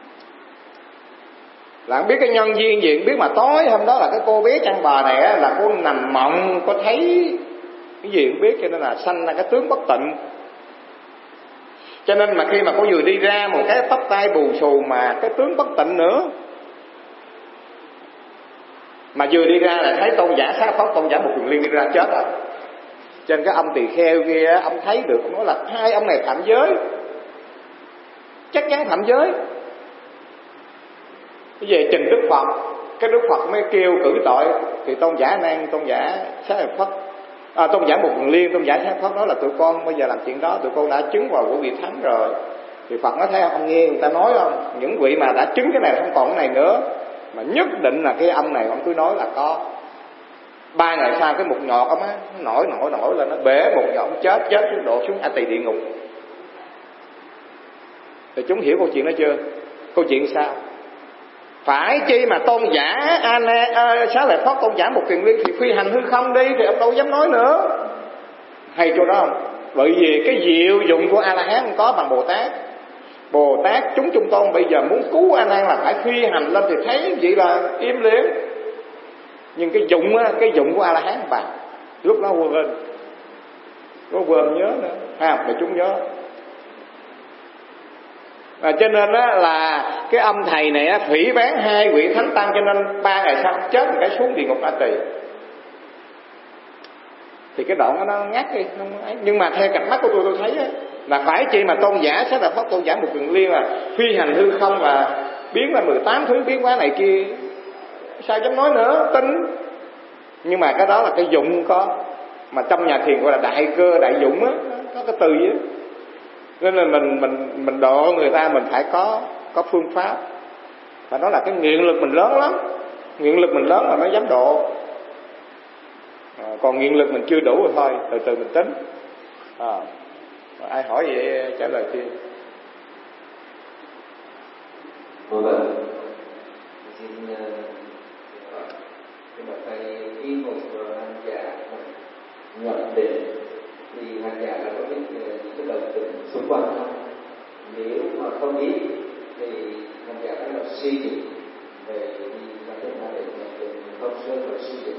Là không biết cái nhân viên gì, biết mà tối hôm đó là cái cô bé chăn bò này á, là cô nằm mộng, có thấy cái gì không biết, cho nên là sanh ra cái tướng bất tịnh. Cho nên mà khi mà cô vừa đi ra, một cái tóc tai bù xù mà cái tướng bất tịnh nữa. Mà vừa đi ra là thấy Tôn giả Xá Phất, Tôn giả Mục Kiền Liên đi ra chết rồi. Trên cái ông tỳ kheo kia, ông thấy được, ông nói là hai ông này phạm giới, chắc chắn phạm giới. Về trình Đức Phật, cái Đức Phật mới kêu cử tội. Thì Tôn giả Nan, Tôn giả Xá Lợi Phất, Tôn giả Mục Kiền Liên, Tôn giả Xá Lợi Phất nói là tụi con bây giờ làm chuyện đó, tụi con đã chứng vào của vị thánh rồi. Thì Phật nói thấy ông nghe người ta nói không, những vị mà đã chứng cái này không còn cái này nữa, mà nhất định là cái ông này ông cứ nói là có. 3 ngày sau cái mục nhọt ông á nổi lên, nó bể mục nhọt, ông chết đổ xuống A Tỳ địa ngục. Thì chúng hiểu câu chuyện đó chưa? Câu chuyện sao? Phải chi mà Tôn giả Xá Lợi Phất, Tôn giả Mục Kiền Liên thì phi hành hư không đi, thì ông đâu dám nói nữa. Hay chỗ đó không? Bởi vì cái diệu dụng của A La Hán không có bằng Bồ Tát. Bồ Tát chúng Trung Tôn bây giờ muốn cứu A Nan là phải phi hành lên, thì thấy vậy là im liền. Nhưng cái dụng của A La Hán bằng, lúc đó quên, có quên nhớ nữa, để chúng nhớ. Cho nên á là cái ông thầy này á phỉ báng hai vị thánh tăng, cho nên 3 ngày sau chết một cái xuống địa ngục A Tỳ. Thì cái đoạn nó ngắt đi, nhưng mà theo cặp mắt của tôi thấy á, là phải chi mà Tôn giả Xá Lợi Phất, Tôn giả Mục Kiền Liên là phi hành hư không và biến ra 18 thứ biến hóa này kia, sao dám nói nữa, tin. Nhưng mà cái đó là cái dụng có, mà trong nhà thiền gọi là đại cơ đại dụng á, có cái từ á. Nên là mình độ người ta mình phải có phương pháp. Và đó là cái nguyện lực mình lớn lắm, nguyện lực mình lớn là mới dám độ. Còn nguyện lực mình chưa đủ rồi thôi, từ từ mình tính. Ai hỏi vậy trả lời thêm. Vâng. Xin bậc thầy khi một hành giả nhập định thì hành giả là có biết những cái đồng tình xung quanh không? Nếu mà không biết thì hành giả phải là suy nghĩ về cái thế nào để nhập định không sớm và suy nghĩ.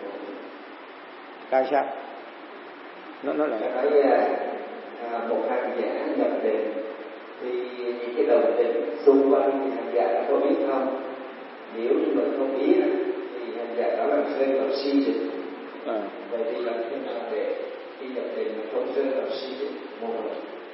Tại sao? Nó nói là một hành giả nhập định thì những cái đồng tình xung quanh thì hành giả đã có biết không? Nếu như mình không biết thì hành giả đó làm rơi vào suy định. Vậy thì làm thế nào để khi nhập định mà không rơi vào suy định mô hình?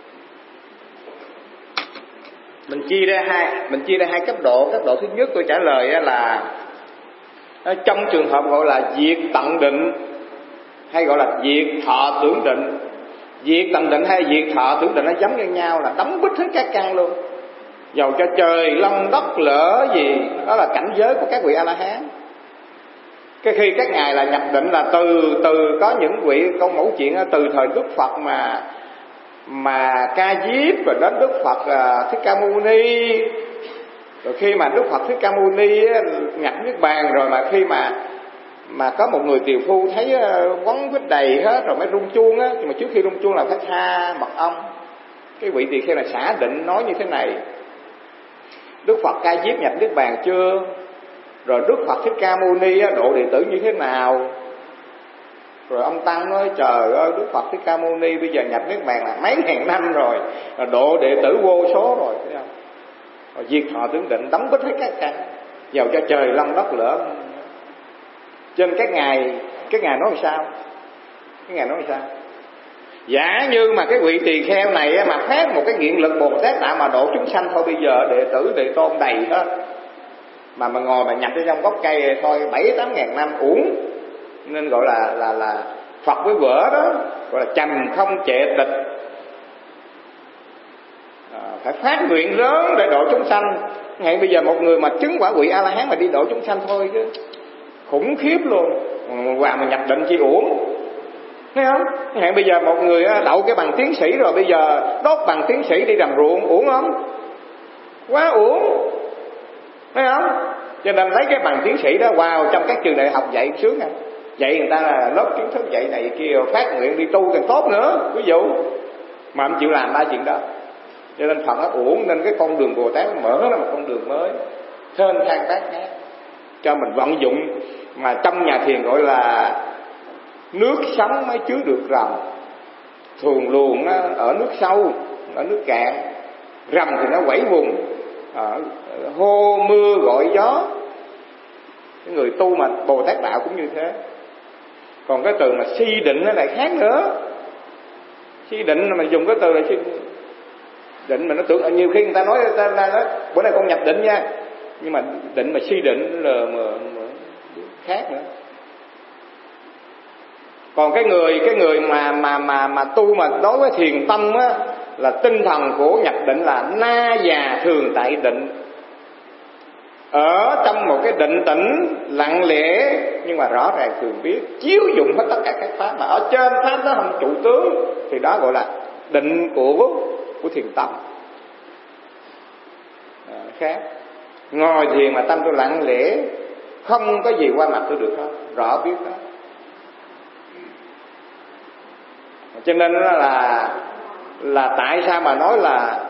Mình chia ra hai cấp độ. Cấp độ thứ nhất tôi trả lời là trong trường hợp gọi là diệt tận định, hay gọi là diệt thọ tưởng định. Diệt tận định hay diệt thọ tưởng định nó giống như nhau, là đóng bít hết các căn luôn. Dầu cho trời long đất lỡ gì, đó là cảnh giới của các vị A La Hán. Cái khi các ngài là nhập định là từ có những vị câu mẫu chuyện từ thời Đức Phật mà Ca Diếp, rồi đến Đức Phật Thích Ca Mâu Ni, rồi khi mà Đức Phật Thích Ca Mâu Ni nhập niết bàn rồi, mà khi mà có một người tiều phu thấy quấn quýt đầy hết rồi mới rung chuông á, nhưng mà trước khi rung chuông là phải tha mật ong. Cái vị tỳ kheo là xả định nói như thế này: Đức Phật Ca Diếp nhập niết bàn chưa? Rồi Đức Phật Thích Ca Mâu Ni độ đệ tử như thế nào? Rồi ông tăng nói: trời ơi, Đức Phật Thích Ca Mâu Ni bây giờ nhập niết bàn là mấy ngàn năm rồi, độ đệ tử vô số rồi, thấy không? Rồi diệt thọ tưởng định, đóng bít hết các căn, dầu cho trời long đất lỡ. Trên các ngài nói sao? Cái ngài nói sao? Giả như mà cái vị tỳ kheo này mà phát một cái nguyện lực Bồ Tát Đạo mà độ chúng sanh thôi, bây giờ đệ tử đệ tôn đầy hết, mà ngồi mà nhập ở trong gốc cây thôi 7-8 ngàn năm uổng, nên gọi là Phật với vợ đó, gọi là trầm không trệ tịch. Phải phát nguyện lớn để độ chúng sanh. Ngay bây giờ một người mà chứng quả vị A La Hán mà đi độ chúng sanh thôi chứ khủng khiếp luôn, và mà nhập định chi uổng, thấy không? Ngay bây giờ một người đậu cái bằng tiến sĩ rồi bây giờ đốt bằng tiến sĩ đi làm ruộng uổng không? Quá uổng, thấy không? Cho nên lấy cái bằng tiến sĩ đó vào trong các trường đại học dạy sướng à. Dạy người ta là lớp kiến thức dạy này kia, phát nguyện đi tu càng tốt nữa, ví dụ. Mà không chịu làm ba chuyện đó. Cho nên Phật nó uổng, nên cái con đường Bồ Tát mở ra một con đường mới, thênh thang bát ngát cho mình vận dụng. Mà trong nhà thiền gọi là nước sống mới chứa được rồng. Thường luồn nó ở nước sâu, ở nước cạn, rồng thì nó quẩy vùng, hô mưa gọi gió. Cái người tu mà Bồ Tát đạo cũng như thế. Còn cái từ mà si định nó lại khác nữa. Si định mà dùng cái từ là si định mà nó tưởng, nhiều khi người ta nói bữa nay con nhập định nha, nhưng mà định mà si định là mà khác nữa. Còn cái người mà tu mà đối với thiền tâm á, là tinh thần của nhập định là na già thường tại định, ở trong một cái định tĩnh lặng lẽ nhưng mà rõ ràng thường biết, chiếu dụng hết tất cả các pháp, mà ở trên pháp đó không trụ tướng, thì đó gọi là định của thiền tâm. Khác. Ngồi thiền mà tâm tôi lặng lẽ, không có gì qua mặt tôi được hết, rõ biết đó. Cho nên là tại sao mà nói là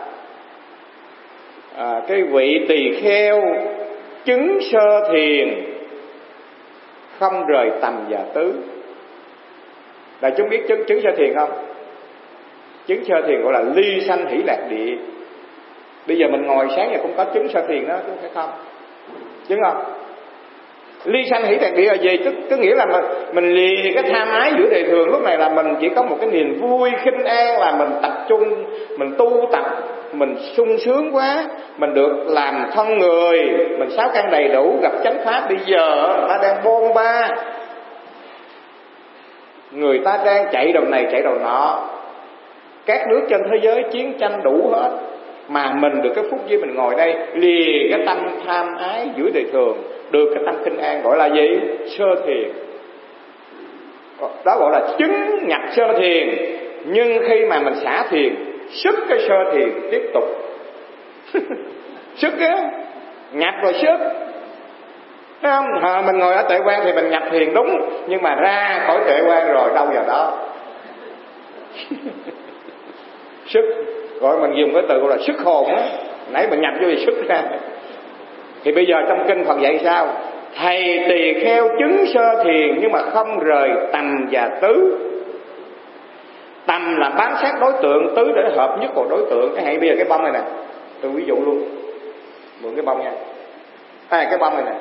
cái vị tỳ kheo chứng sơ thiền không rời tầm và tứ. Đại chúng biết chứng sơ thiền không? Chứng sơ thiền gọi là ly sanh hỷ lạc địa. Bây giờ mình ngồi sáng giờ cũng có chứng sơ thiền đó, chứ phải không? Chứng không? Ly sanh hỷ lạc địa là gì? Cứ nghĩa là mình lìa cái tham ái giữa đời thường. Lúc này là mình chỉ có một cái niềm vui khinh an, là mình tập trung, mình tu tập, mình sung sướng quá, mình được làm thân người, mình sáu căn đầy đủ, gặp chánh pháp. Bây giờ người ta đang bôn ba, người ta đang chạy đầu này chạy đầu nọ, các nước trên thế giới chiến tranh đủ hết, mà mình được cái phút giây mình ngồi đây lìa cái tâm tham ái giữa đời thường, được cái tâm khinh an, gọi là gì? Sơ thiền. Đó gọi là chứng nhập sơ thiền. Nhưng khi mà mình xả thiền, sức cái sơ thiền tiếp tục. Sức á, nhập rồi sức, thấy không? Mình ngồi ở tuệ quan thì mình nhập thiền đúng, nhưng mà ra khỏi tuệ quan rồi đâu vào đó. Sức, gọi mình dùng cái từ gọi là sức hồn á. Nãy mình nhập vô thì sức ra. Thì bây giờ trong kinh Phật dạy sao? Thầy tỳ kheo chứng sơ thiền nhưng mà không rời tầm và tứ. Tầm là bám sát đối tượng, tứ để hợp nhất vào đối tượng. Cái bây giờ cái bông này nè, tôi ví dụ luôn, mượn cái bông nha. Cái bông này nè,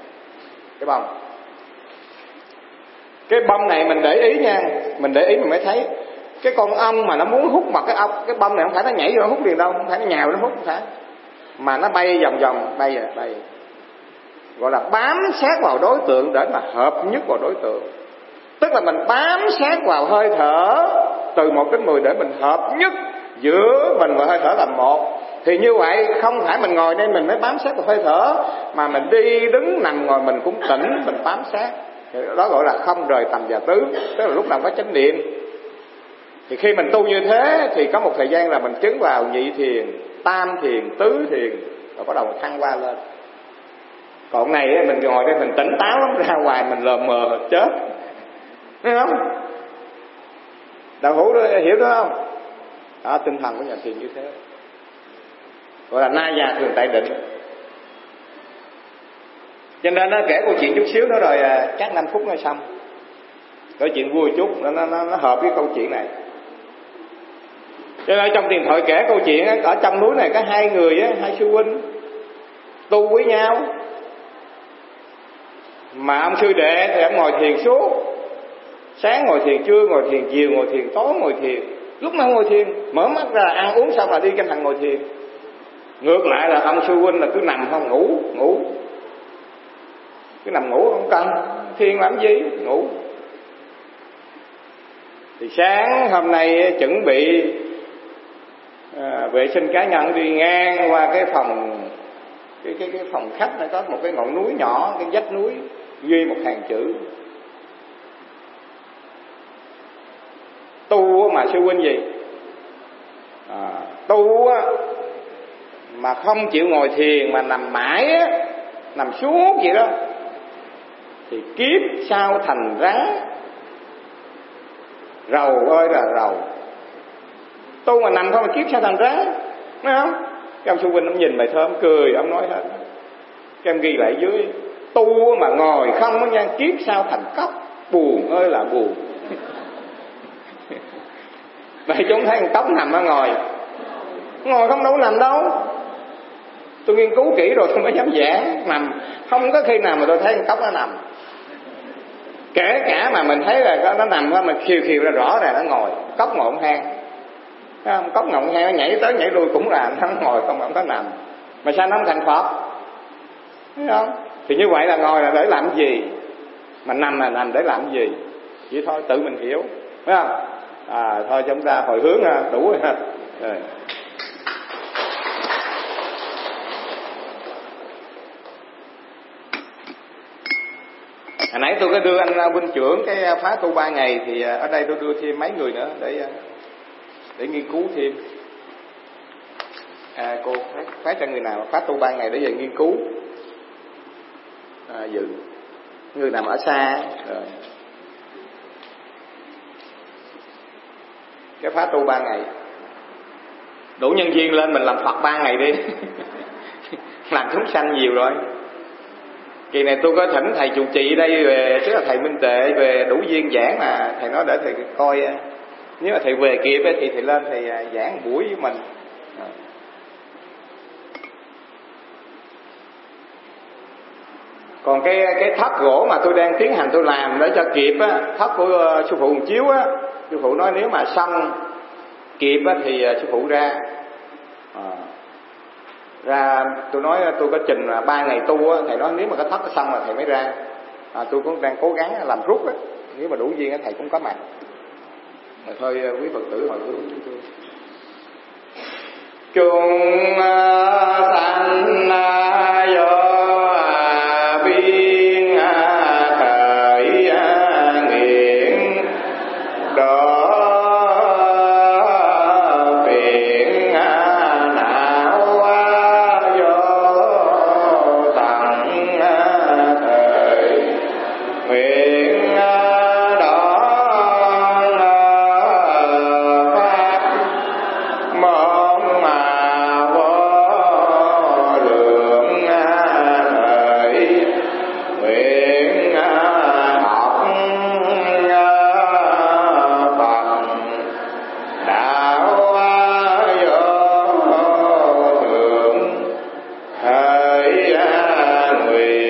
cái bông này mình để ý nha, mình để ý mình mới thấy cái con ong mà nó muốn hút mà cái bông này không phải nó nhảy vô nó hút liền đâu, không phải nó nhào nó hút, không phải, mà nó bay vòng vòng, bay gọi là bám sát vào đối tượng để mà hợp nhất vào đối tượng. Tức là mình bám sát vào hơi thở từ 1 đến 10 để mình hợp nhất giữa mình và hơi thở làm một. Thì như vậy không phải mình ngồi đây mình mới bám sát vào hơi thở, mà mình đi đứng nằm ngồi mình cũng tỉnh, mình bám sát. Đó gọi là không rời tầm và tứ, tức là lúc nào có chánh niệm. Thì khi mình tu như thế thì có một thời gian là mình chứng vào nhị thiền, tam thiền, tứ thiền, rồi bắt đầu mình thăng qua lên. Còn này mình ngồi đây mình tỉnh táo lắm, ra ngoài mình lờ mờ chết, thấy không? Đạo hữu hiểu đó không? Đó, tinh thần của nhà thiền như thế, gọi là na già thường tại định. Cho nên nó kể câu chuyện chút xíu nữa rồi chắc 5 phút nó xong. Câu chuyện vui chút, nó hợp với câu chuyện này. Cho nên trong tiền thoại kể câu chuyện ở trong núi này có 2 người, 2 sư huynh tu với nhau. Mà ông sư đệ thì ông ngồi thiền suốt, sáng ngồi thiền, trưa ngồi thiền, chiều ngồi thiền, tối ngồi thiền. Lúc nào ngồi thiền, mở mắt ra ăn uống xong là đi canh thằng ngồi thiền. Ngược lại là ông sư huynh là cứ nằm không ngủ. cứ nằm ngủ không cần thiền làm gì, ngủ. Thì sáng hôm nay chuẩn bị vệ sinh cá nhân, đi ngang qua cái phòng cái phòng khách này có một cái ngọn núi nhỏ, cái vách núi ghi một hàng chữ: tu mà sư huynh gì tu mà không chịu ngồi thiền mà nằm mãi á, nằm suốt vậy đó, thì kiếp sau thành rắn. Rầu ơi là rầu. Tu mà nằm không mà kiếp sau thành rắn, thấy không? Cái ông sư huynh ông nhìn bài thơ, ông cười, ông nói hết. Cái em ghi lại dưới: tu mà ngồi không á nha, kiếp sau thành cóc, buồn ơi là buồn. Vậy chúng thấy con cóc nằm ở ngồi không đâu nằm đâu. Tôi nghiên cứu kỹ rồi tôi mới dám giảng. Nằm không có khi nào mà tôi thấy con cóc nó nằm. Kể cả mà mình thấy là nó nằm đó, mà khiêu ra rõ ràng nó ngồi. Cóc ngồi không hang, cóc ngồi không hang, nó nhảy tới nhảy lui cũng là nó ngồi không có nằm. Mà sao nó không thành Phật, thấy không? Thì như vậy là ngồi là để làm gì, mà nằm là nằm để làm gì? Vậy thôi, tự mình hiểu, phải không? Thôi chúng ta hồi hướng đủ rồi ha. Rồi. Hồi nãy tôi có đưa anh huynh trưởng cái phá tu 3 ngày, thì ở đây tôi đưa thêm mấy người nữa để nghiên cứu thêm. Cô phát cho người nào phá tu 3 ngày để về nghiên cứu, dự người nào ở xa rồi. Cái phá tu 3 ngày đủ nhân viên lên mình làm Phật 3 ngày đi. Làm chúng sanh nhiều rồi. Kỳ này tôi có thỉnh thầy trụ trì đây về, tức là thầy Minh Tệ về đủ viên giảng, mà thầy nói để thầy coi, nếu mà thầy về kịp thì thầy lên thầy giảng một buổi với mình. Còn cái thất gỗ mà tôi đang tiến hành tôi làm để cho kịp á, thất của sư phụ Chiếu á, sư phụ nói nếu mà xong kịp á thì sư phụ ra. Tôi nói tôi có trình là 3 ngày tu á, thầy nói nếu mà cái thất xong là thầy mới ra. Tôi cũng đang cố gắng làm rút á, nếu mà đủ duyên á thầy cũng có mặt. Mà thôi quý Phật tử hồi hướng tôi. Chung sanh do biên thời nguyện đó nguyện